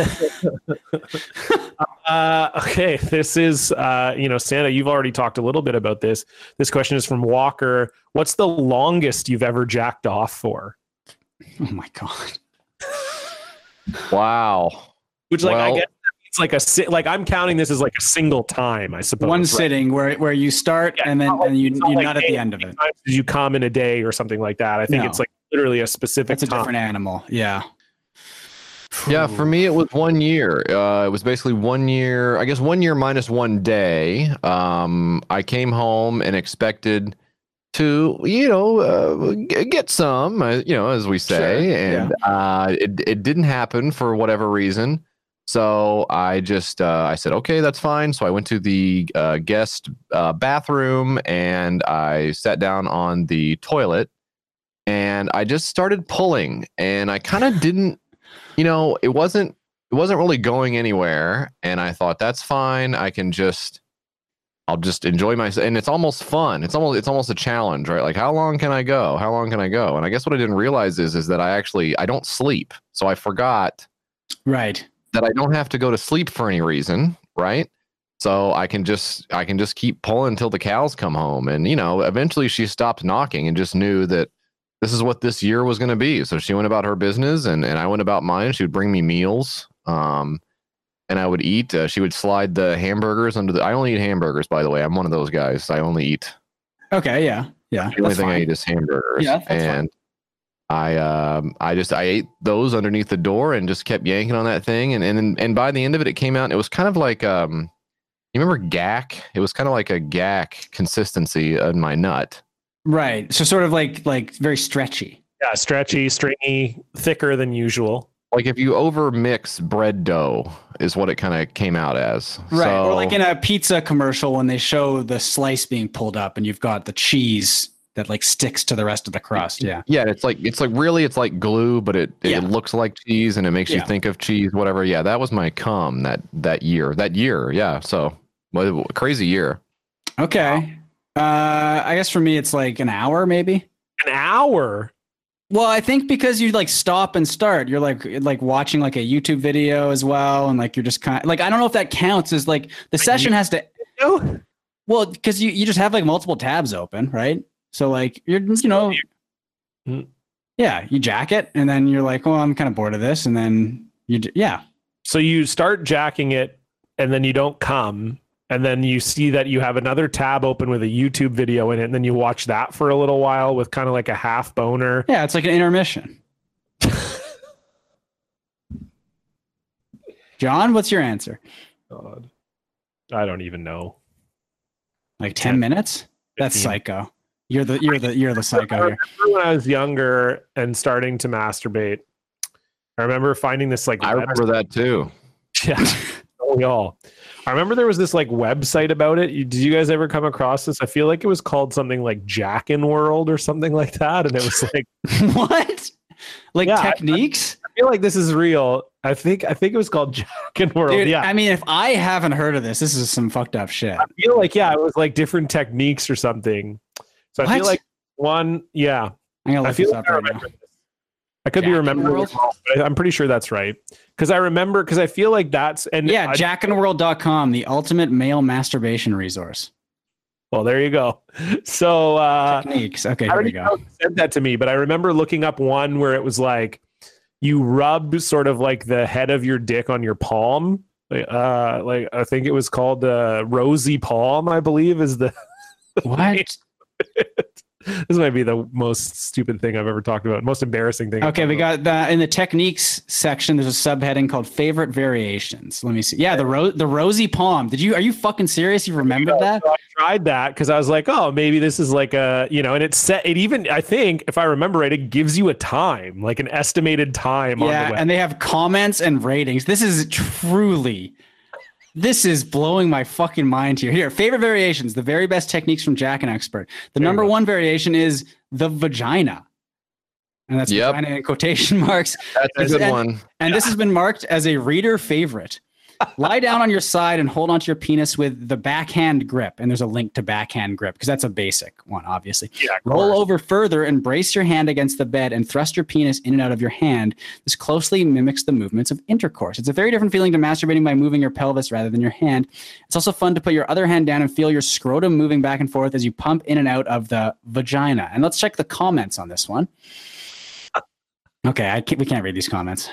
Okay, this is Santa, you've already talked a little bit about this. This question is from Walker. What's the longest you've ever jacked off for? Oh my god. Wow. Which I guess it's like I'm counting this as like a single time, I suppose. One sitting where you start and then you're not at the end of it. You come in a day or something like that. I think it's like literally a specific That's a different animal. Yeah. Yeah, for me it was 1 year. It was basically 1 year, I guess 1 year minus 1 day. I came home and expected to, get some, as we say, sure. And it didn't happen for whatever reason. So I just I said, okay, that's fine. So I went to the guest bathroom and I sat down on the toilet and I just started pulling, and I kind of didn't. It wasn't really going anywhere, and I thought that's fine. I'll just enjoy myself, and it's almost fun. It's almost a challenge, right? Like, how long can I go? How long can I go? And I guess what I didn't realize is that I don't sleep, so I forgot right that I don't have to go to sleep for any reason, right? So I can just keep pulling until the cows come home, and eventually she stopped knocking and just knew that this is what this year was going to be. So she went about her business and I went about mine. She would bring me meals and I would eat. She would slide the hamburgers I only eat hamburgers, by the way. I'm one of those guys. I only eat. Okay. Yeah. Yeah. The only thing I eat is hamburgers. Yeah, and fine. I ate those underneath the door and just kept yanking on that thing. And by the end of it, it came out and it was kind of like, you remember gack? It was kind of like a gack consistency in my nut. Right. So sort of like very stretchy. Yeah, stretchy, stringy, thicker than usual. Like if you over mix bread dough is what it kind of came out as. Right. So, or like in a pizza commercial when they show the slice being pulled up and you've got the cheese that like sticks to the rest of the crust. Yeah. Yeah. It's like like glue, but it looks like cheese and it makes you think of cheese, whatever. Yeah. That was my cum that year. Yeah. So crazy year. Okay. I guess for me, it's like an hour, maybe. An hour? Well, I think because you like stop and start, you're like watching like a YouTube video as well. And like, you're just kind of like, I don't know if that counts as like the session has to, well, because you just have like multiple tabs open, right? So like, you jack it and then you're like, well, I'm kind of bored of this. And then So you start jacking it and then you don't come. And then you see that you have another tab open with a YouTube video in it. And then you watch that for a little while with kind of like a half boner. Yeah, it's like an intermission. John, what's your answer? God, I don't even know. Like 10 minutes? 15. That's psycho. You're the psycho here. I remember when I was younger and starting to masturbate, I remember finding this like I remember that too. Yeah. So we all? I remember there was this like website about it. Did you guys ever come across this? I feel like it was called something like Jackin World or something like that. And it was like, What? Like Yeah, techniques? I feel like this is real. I think it was called Jackin World. Dude, Yeah. I mean, if I haven't heard of this is some fucked up shit. I feel like, yeah, it was like different techniques or something. So I feel What? like one, yeah. I'm gonna I look feel this like up I right now. remember this. I could be Jackin remembering World? it wrong, but I'm pretty sure that's right. Because I feel like that's and Yeah, I- jackinworld.com, the ultimate male masturbation resource. well, there you go. So Techniques. Okay, I here we already go. know you sent that to me, but I remember looking up one where it was like you rub sort of like the head of your dick on your palm. Like I think it was called rosy palm, I believe is the What? this might be the most stupid thing I've ever talked about, most embarrassing thing. I've Okay, talked we about. got that in the techniques section. There's a subheading called favorite variations. Let me see. Yeah, the rosy palm. Are you fucking serious? You remembered that? So I tried that because I was like, oh, maybe this is like a, and it even, I think if I remember right, it gives you a time, like an estimated time on the Yeah, web. and they have comments and ratings. This is blowing my fucking mind here. Here, favorite variations, the very best techniques from Jack and Expert. The number one variation is the vagina. And that's Yep. vagina in quotation marks. That's a good one. And this has been marked as a reader favorite. Lie down on your side and hold onto your penis with the backhand grip. And there's a link to backhand grip because that's a basic one, obviously. Yeah, of Roll course. over further and brace your hand against the bed and thrust your penis in and out of your hand. This closely mimics the movements of intercourse. It's a very different feeling to masturbating by moving your pelvis rather than your hand. It's also fun to put your other hand down and feel your scrotum moving back and forth as you pump in and out of the vagina. And let's check the comments on this one. Okay, we can't read these comments.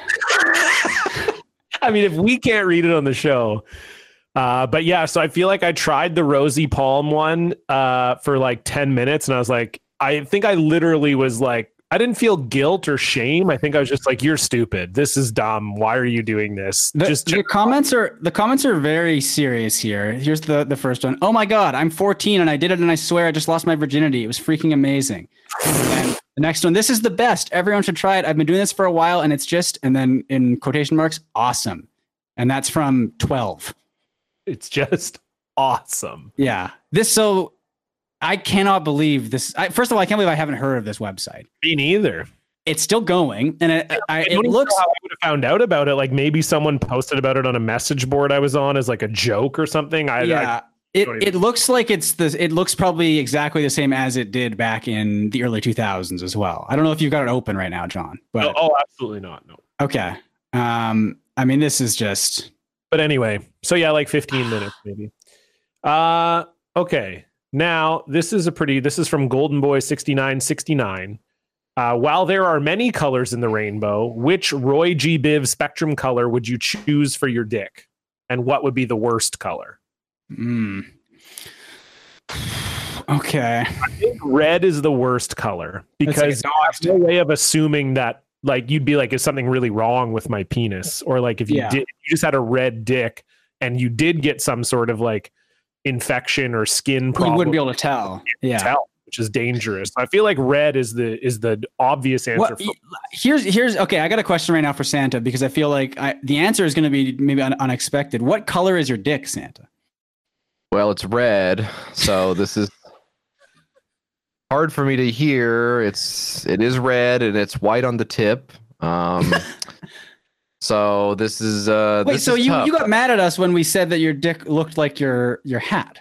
I mean, if we can't read it on the show, but yeah, so I feel like I tried the rosy palm one for like 10 minutes and I was like, I think I literally was like, I didn't feel guilt or shame. I think I was just like, you're stupid. This is dumb. Why are you doing this? The comments are very serious here. Here's the first one. Oh my God, I'm 14 and I did it and I swear I just lost my virginity. It was freaking amazing. And the next one, this is the best. Everyone should try it. I've been doing this for a while and it's just, and then in quotation marks, awesome. And that's from 12. It's just awesome. Yeah. I cannot believe this. First of all, I can't believe I haven't heard of this website. Me neither. It's still going, and it don't looks. know how I would have found out about it. Like maybe someone posted about it on a message board I was on as like a joke or something. It looks like it looks probably exactly the same as it did back in the early 2000s as well. I don't know if you've got it open right now, John. But absolutely not. No. okay. I mean, this is just. But anyway, so yeah, like 15 minutes maybe. Okay. Now this is from Golden Boy 6969. While there are many colors in the rainbow, which Roy G. Biv Spectrum color would you choose for your dick? And what would be the worst color? Okay. I think red is the worst color because That's like a there's no way of assuming that like you'd be like, is something really wrong with my penis? Or like if you you just had a red dick and you did get some sort of like infection or skin problem, You wouldn't be able to tell. Yeah. which is dangerous. I feel like red is the obvious answer. Here's okay. I got a question right now for Santa because I feel like the answer is going to be maybe unexpected. What color is your dick, Santa? Well, it's red, so this is hard for me to hear. It is red and it's white on the tip. So this is Wait, this so is you tough. got mad at us when we said that your dick looked like your hat?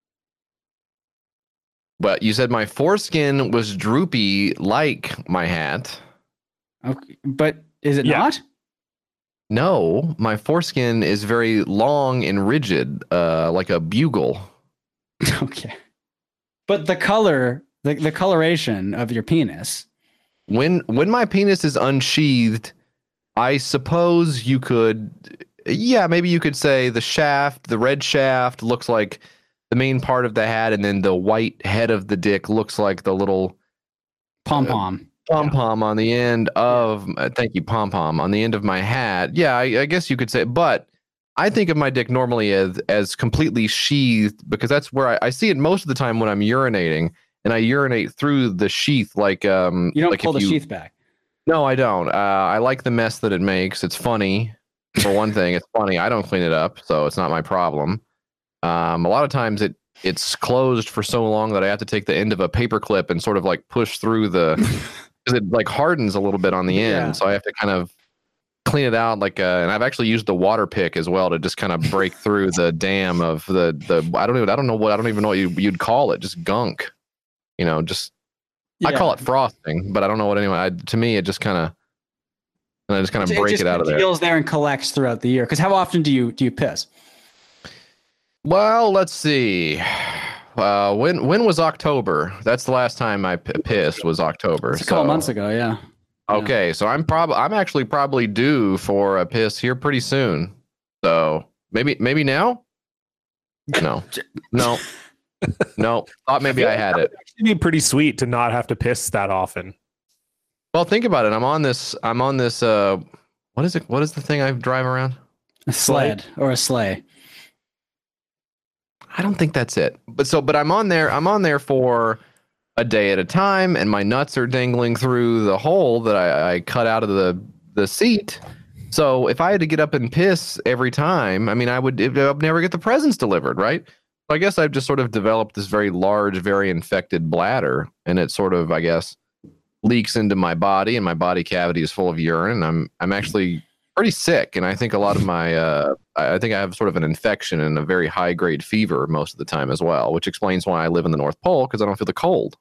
Well, you said my foreskin was droopy like my hat. Okay, but is it Yeah. not? No, my foreskin is very long and rigid, like a bugle. Okay. But the color, the coloration of your penis. When my penis is unsheathed, I suppose you could, maybe you could say the red shaft looks like the main part of the hat, and then the white head of the dick looks like the little Pom-pom. pom-pom on the end of, thank you, pom-pom on the end of my hat. Yeah, I guess you could say, but I think of my dick normally as completely sheathed because that's where I see it most of the time when I'm urinating, and I urinate through the sheath like You don't like pull the if sheath back. No, I don't. I like the mess that it makes. It's funny. For one thing, it's funny. I don't clean it up, so it's not my problem. A lot of times it's closed for so long that I have to take the end of a paper clip and sort of like push through because it like hardens a little bit on the end. Yeah. So I have to kind of clean it out and I've actually used the water pick as well to just kind of break through the dam of the I don't even know what you'd call it, just gunk. I call it frosting, but I don't know what anyone. To me, it just kind of. And I just kind of break it out of there. It deals there and collects throughout the year. Because how often do you piss? Well, let's see. When was October? That's the last time I pissed was October. It's a couple months ago, yeah. Okay, so I'm actually probably due for a piss here pretty soon. So maybe now. No. Thought maybe I had it. It'd be pretty sweet to not have to piss that often. Well, think about it. I'm on this. What is it? What is the thing I drive around? A sled or a sleigh. I don't think that's it. But I'm on there. I'm on there for a day at a time, and my nuts are dangling through the hole that I cut out of the seat. So if I had to get up and piss every time, I mean, I'd never get the presents delivered, right? So I guess I've just sort of developed this very large, very infected bladder, and it sort of, I guess, leaks into my body, and my body cavity is full of urine. And I'm actually pretty sick, and I think a lot of my I think I have sort of an infection and a very high grade fever most of the time as well, which explains why I live in the North Pole, because I don't feel the cold.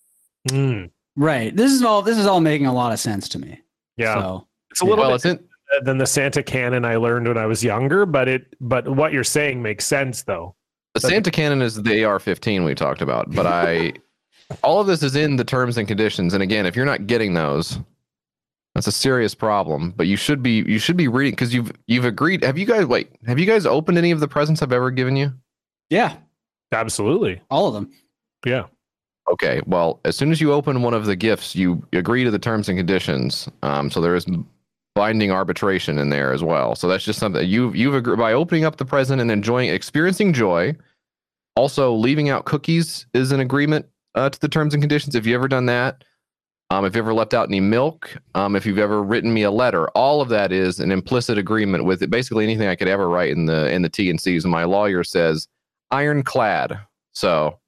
Right. This is all making a lot of sense to me. Yeah, so, it's a little bit than the Santa canon I learned when I was younger, but what you're saying makes sense though. The Santa canon is the AR-15 we talked about, but all of this is in the terms and conditions. And again, if you're not getting those, that's a serious problem. But you should be reading, because you've agreed. Have you guys opened any of the presents I've ever given you? Yeah, absolutely, all of them. Yeah. Okay. Well, as soon as you open one of the gifts, you agree to the terms and conditions. So there is binding arbitration in there as well. So that's just something you've agreed by opening up the present and experiencing joy. Also, leaving out cookies is an agreement to the terms and conditions. If you've ever done that, if you've ever left out any milk, if you've ever written me a letter, all of that is an implicit agreement with it. Basically anything I could ever write in the T&Cs. And my lawyer says ironclad. So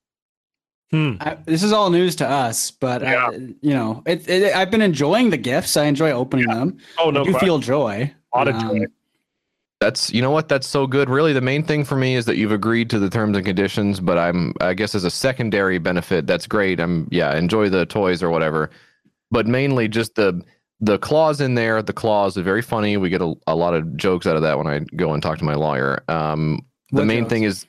this is all news to us, but I've been enjoying the gifts. I enjoy opening them. Oh no, you feel joy. A lot of joy. That's, you know what? That's so good. Really, the main thing for me is that you've agreed to the terms and conditions, but I guess as a secondary benefit, that's great. Enjoy the toys or whatever. But mainly just the clause in there. The clause is very funny. We get a lot of jokes out of that when I go and talk to my lawyer. The main thing is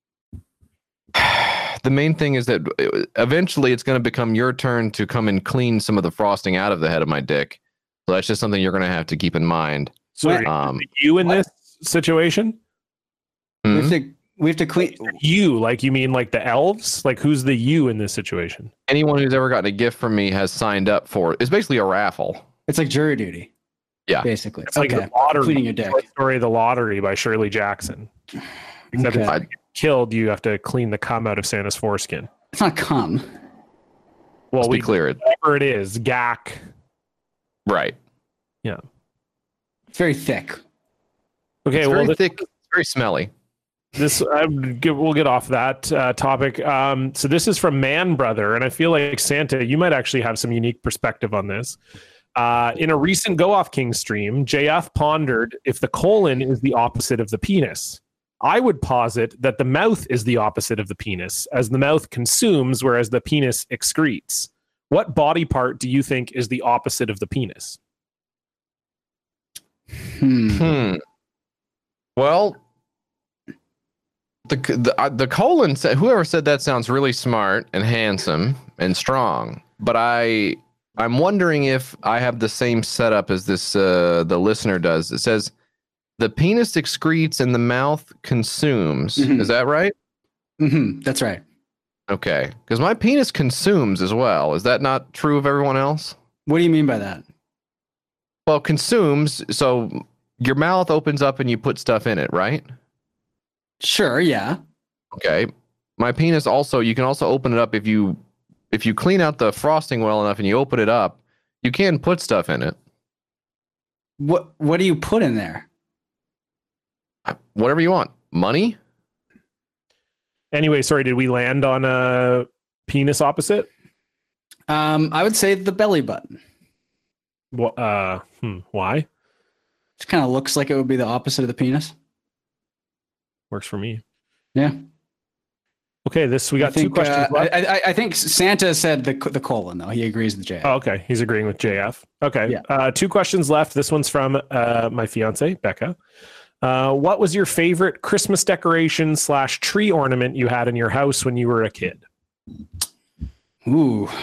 that eventually it's going to become your turn to come and clean some of the frosting out of the head of my dick. So that's just something you're going to have to keep in mind. So you in this situation? We have to clean you, like you mean like the elves? Like who's the you in this situation? Anyone who's ever gotten a gift from me has signed up for it. It's basically a raffle. It's like jury duty. Yeah, basically. It's like the lottery. Cleaning your dick. Story of the Lottery by Shirley Jackson. Except if you killed, you have to clean the cum out of Santa's foreskin. It's not cum. Well, let's be clear. Whatever it is, gack. Right. Yeah. It's very thick. Okay, it's very thick. It's very smelly. We'll get off that topic. So this is from Man Brother, and I feel like Santa, you might actually have some unique perspective on this. In a recent Go Off King stream, JF pondered if the colon is the opposite of the penis. I would posit that the mouth is the opposite of the penis, as the mouth consumes, whereas the penis excretes. What body part do you think is the opposite of the penis? Well, the colon, whoever said that sounds really smart and handsome and strong, but I'm wondering if I have the same setup as this the listener does. It says the penis excretes and the mouth consumes. Mm-hmm. Is that right? Mm-hmm. That's right. Okay, because my penis consumes as well. Is that not true of everyone else? What do you mean by that? Well, consumes, so your mouth opens up and you put stuff in it, right? Sure, yeah. Okay. My penis also, you can also open it up if you clean out the frosting well enough and you open it up, you can put stuff in it. What do you put in there? Whatever you want. Money? Anyway, sorry, did we land on a penis opposite? I would say the belly button. Why? It kind of looks like it would be the opposite of the penis. Works for me. Yeah. Okay, we got two questions left. I think Santa said the colon, though. He agrees with JF. Oh, okay. He's agreeing with JF. Okay. Yeah. Two questions left. This one's from my fiance, Becca. What was your favorite Christmas decoration / tree ornament you had in your house when you were a kid? Ooh.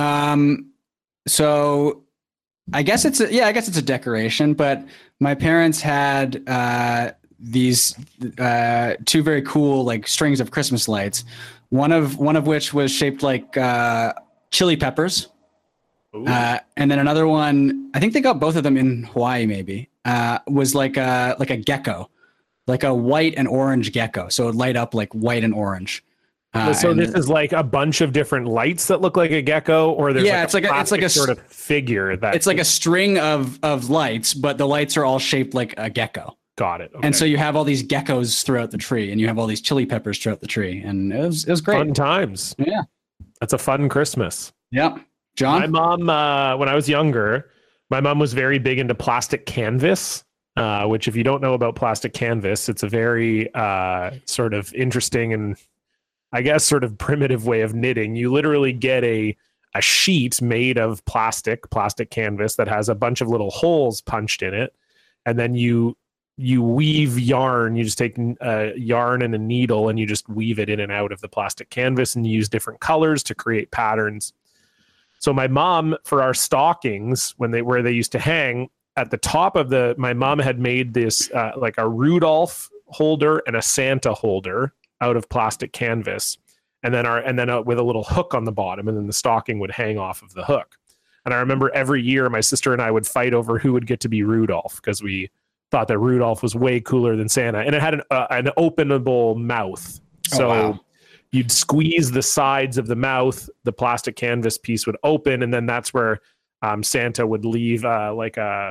So I guess it's a decoration, but my parents had these two very cool like strings of Christmas lights. One of which was shaped like chili peppers. And then another one, I think they got both of them in Hawaii maybe. Was like a gecko. Like a white and orange gecko. So it would light up like white and orange. So this is like a bunch of different lights that look like a gecko, or there's it's like a sort of figure that it's like a string of lights, but the lights are all shaped like a gecko. Got it. Okay. And so you have all these geckos throughout the tree, and you have all these chili peppers throughout the tree, and it was great. Fun times. Yeah, that's a fun Christmas. Yep. John, my mom, when I was younger, my mom was very big into plastic canvas. Which, if you don't know about plastic canvas, it's a very sort of interesting and I guess sort of primitive way of knitting. You literally get a sheet made of plastic canvas that has a bunch of little holes punched in it, and then you weave yarn. You just take yarn and a needle and you just weave it in and out of the plastic canvas, and you use different colors to create patterns. So my mom, for our stockings, where they used to hang, at the top of my mom had made this like a Rudolph holder and a Santa holder out of plastic canvas, and then with a little hook on the bottom, and then the stocking would hang off of the hook. And I remember every year my sister and I would fight over who would get to be Rudolph, because we thought that Rudolph was way cooler than Santa, and it had an openable mouth. So you'd squeeze the sides of the mouth, the plastic canvas piece would open, and then that's where Santa would leave like a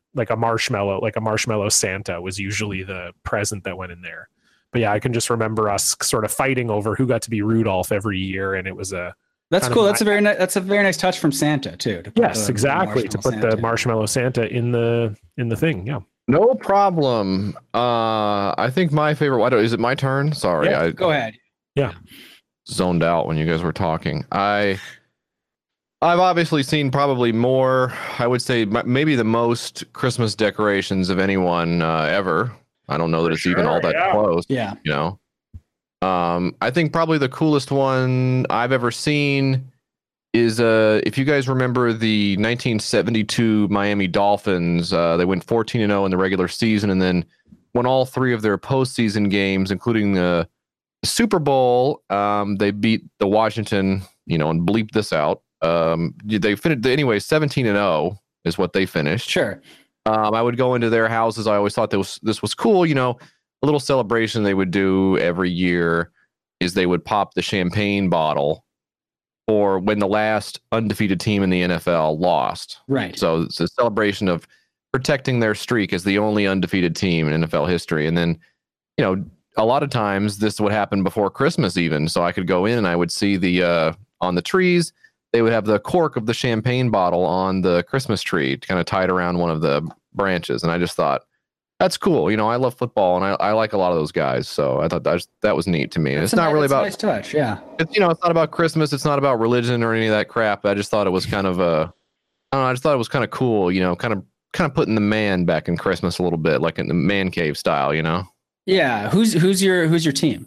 marshmallow Santa was usually the present that went in there. But yeah, I can just remember us sort of fighting over who got to be Rudolph every year, and it was that's cool. That's a very nice touch from Santa too. Yes, exactly. To put the marshmallow Santa in the thing. Yeah. No problem. I think my favorite. Is it my turn? Sorry. Yeah, go ahead. Yeah. Zoned out when you guys were talking. I've obviously seen probably more. I would say maybe the most Christmas decorations of anyone ever. I don't know that it's even all that close. Yeah. You know. I think probably the coolest one I've ever seen is if you guys remember the 1972 Miami Dolphins, they went 14-0 in the regular season, and then won all three of their postseason games, including the Super Bowl. They beat the Washington, and bleep this out. They finished anyway. 17-0 is what they finished. Sure. I would go into their houses. I always thought this was cool. A little celebration they would do every year is they would pop the champagne bottle for when the last undefeated team in the NFL lost. Right. So it's a celebration of protecting their streak as the only undefeated team in NFL history. And then, a lot of times this would happen before Christmas even. So I could go in and I would see on the trees, they would have the cork of the champagne bottle on the Christmas tree kind of tied around one of the branches. And I just thought, that's cool. I love football and I like a lot of those guys. So I thought that was neat to me. It's not really about nice touch. Yeah. It's not about Christmas. It's not about religion or any of that crap. I just thought it was kind of I just thought it was kind of cool, kind of putting the man back in Christmas a little bit, like in the man cave style, Yeah. Who's your team?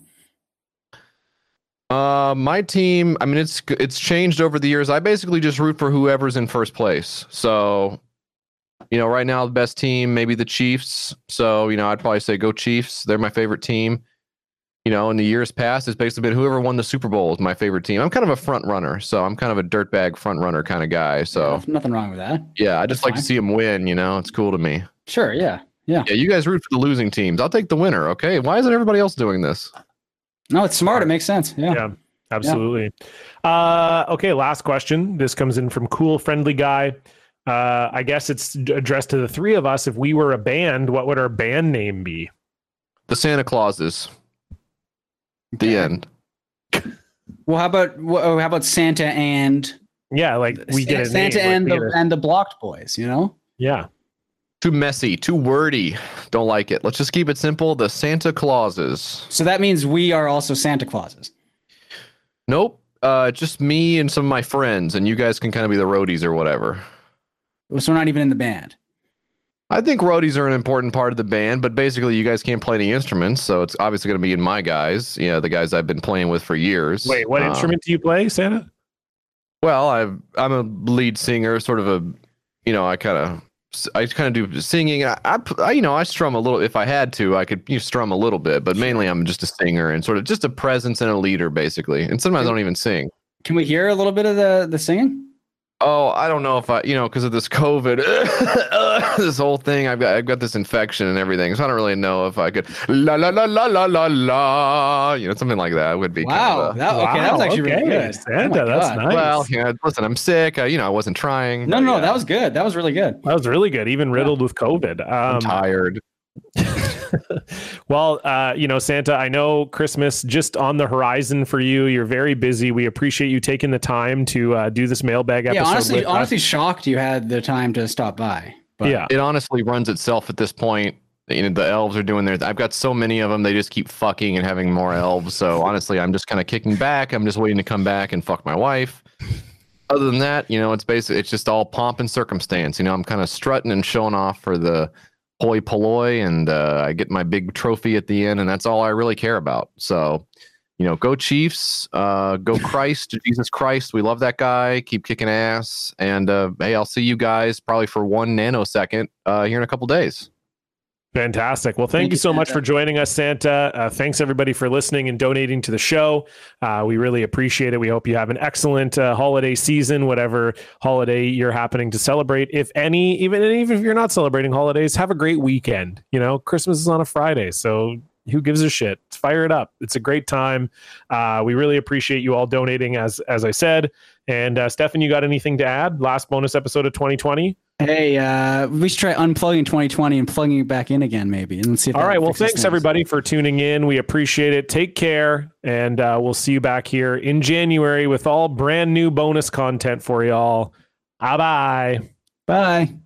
My team, I mean, it's changed over the years. I basically just root for whoever's in first place. So, right now the best team, maybe the Chiefs. So, I'd probably say go Chiefs. They're my favorite team. In the years past, it's basically been whoever won the Super Bowl is my favorite team. I'm kind of a front runner, so I'm kind of a dirtbag front runner kind of guy. So nothing wrong with that. Yeah, I just like to see them win. It's cool to me. Sure. Yeah. Yeah. Yeah. You guys root for the losing teams. I'll take the winner. Okay. Why isn't everybody else doing this? No, it's smart. It makes sense. Yeah. Yeah. Absolutely. Yeah. Okay. Last question. This comes in from Cool Friendly Guy. I guess it's addressed to the three of us. If we were a band, what would our band name be? The Santa Clauses. The end. Well, how about Santa and Yeah, like we get a Santa name, like, and the Blocked Boys? You know. yeah. Too messy, too wordy. Don't like it. Let's just keep it simple. The Santa Clauses. So that means we are also Santa Clauses. Nope. Just me and some of my friends, and you guys can kind of be the roadies or whatever. So we're not even in the band. I think roadies are an important part of the band, but basically you guys can't play any instruments, so it's obviously going to be in my guys, the guys I've been playing with for years. Wait, what instrument do you play, Santa? Well, I'm a lead singer, sort of I kind of do singing. I strum a little. If I had to, I could strum a little bit, but mainly I'm just a singer and sort of just a presence and a leader, basically. And sometimes I don't even sing. Can we hear a little bit of the singing? Oh, I don't know if I, because of this COVID, this whole thing, I've got this infection and everything. So I don't really know if I could la la la la la la la, something like that would be. Wow, that was actually really good. Santa, that's nice. Well, listen, I'm sick. I wasn't trying. No, that was good. That was really good. That was really good, even riddled with COVID. I'm tired. Well, Santa, I know Christmas just on the horizon for you. You're very busy. We appreciate you taking the time to do this mailbag episode. Yeah, honestly shocked you had the time to stop by. But yeah, it honestly runs itself at this point. The elves are doing their. I've got so many of them. They just keep fucking and having more elves. So honestly, I'm just kind of kicking back. I'm just waiting to come back and fuck my wife. Other than that, it's just all pomp and circumstance. I'm kind of strutting and showing off for the hoi polloi, and I get my big trophy at the end, and that's all I really care about. So, go Chiefs, go Christ, Jesus Christ. We love that guy. Keep kicking ass. And hey, I'll see you guys probably for 1 nanosecond here in a couple days. Fantastic. Well, thank you so much for joining us, Santa. Thanks everybody for listening and donating to the show. We really appreciate it. We hope you have an excellent holiday season, whatever holiday you're happening to celebrate. If any, even if you're not celebrating holidays, have a great weekend. Christmas is on a Friday, so who gives a shit? Fire it up. It's a great time. We really appreciate you all donating, as I said. And Stefan, you got anything to add? Last bonus episode of 2020. Hey, we should try unplugging 2020 and plugging it back in again, maybe, and see if all right. Well, thanks everybody for tuning in. We appreciate it. Take care, and we'll see you back here in January with all brand new bonus content for y'all. Bye-bye. Bye.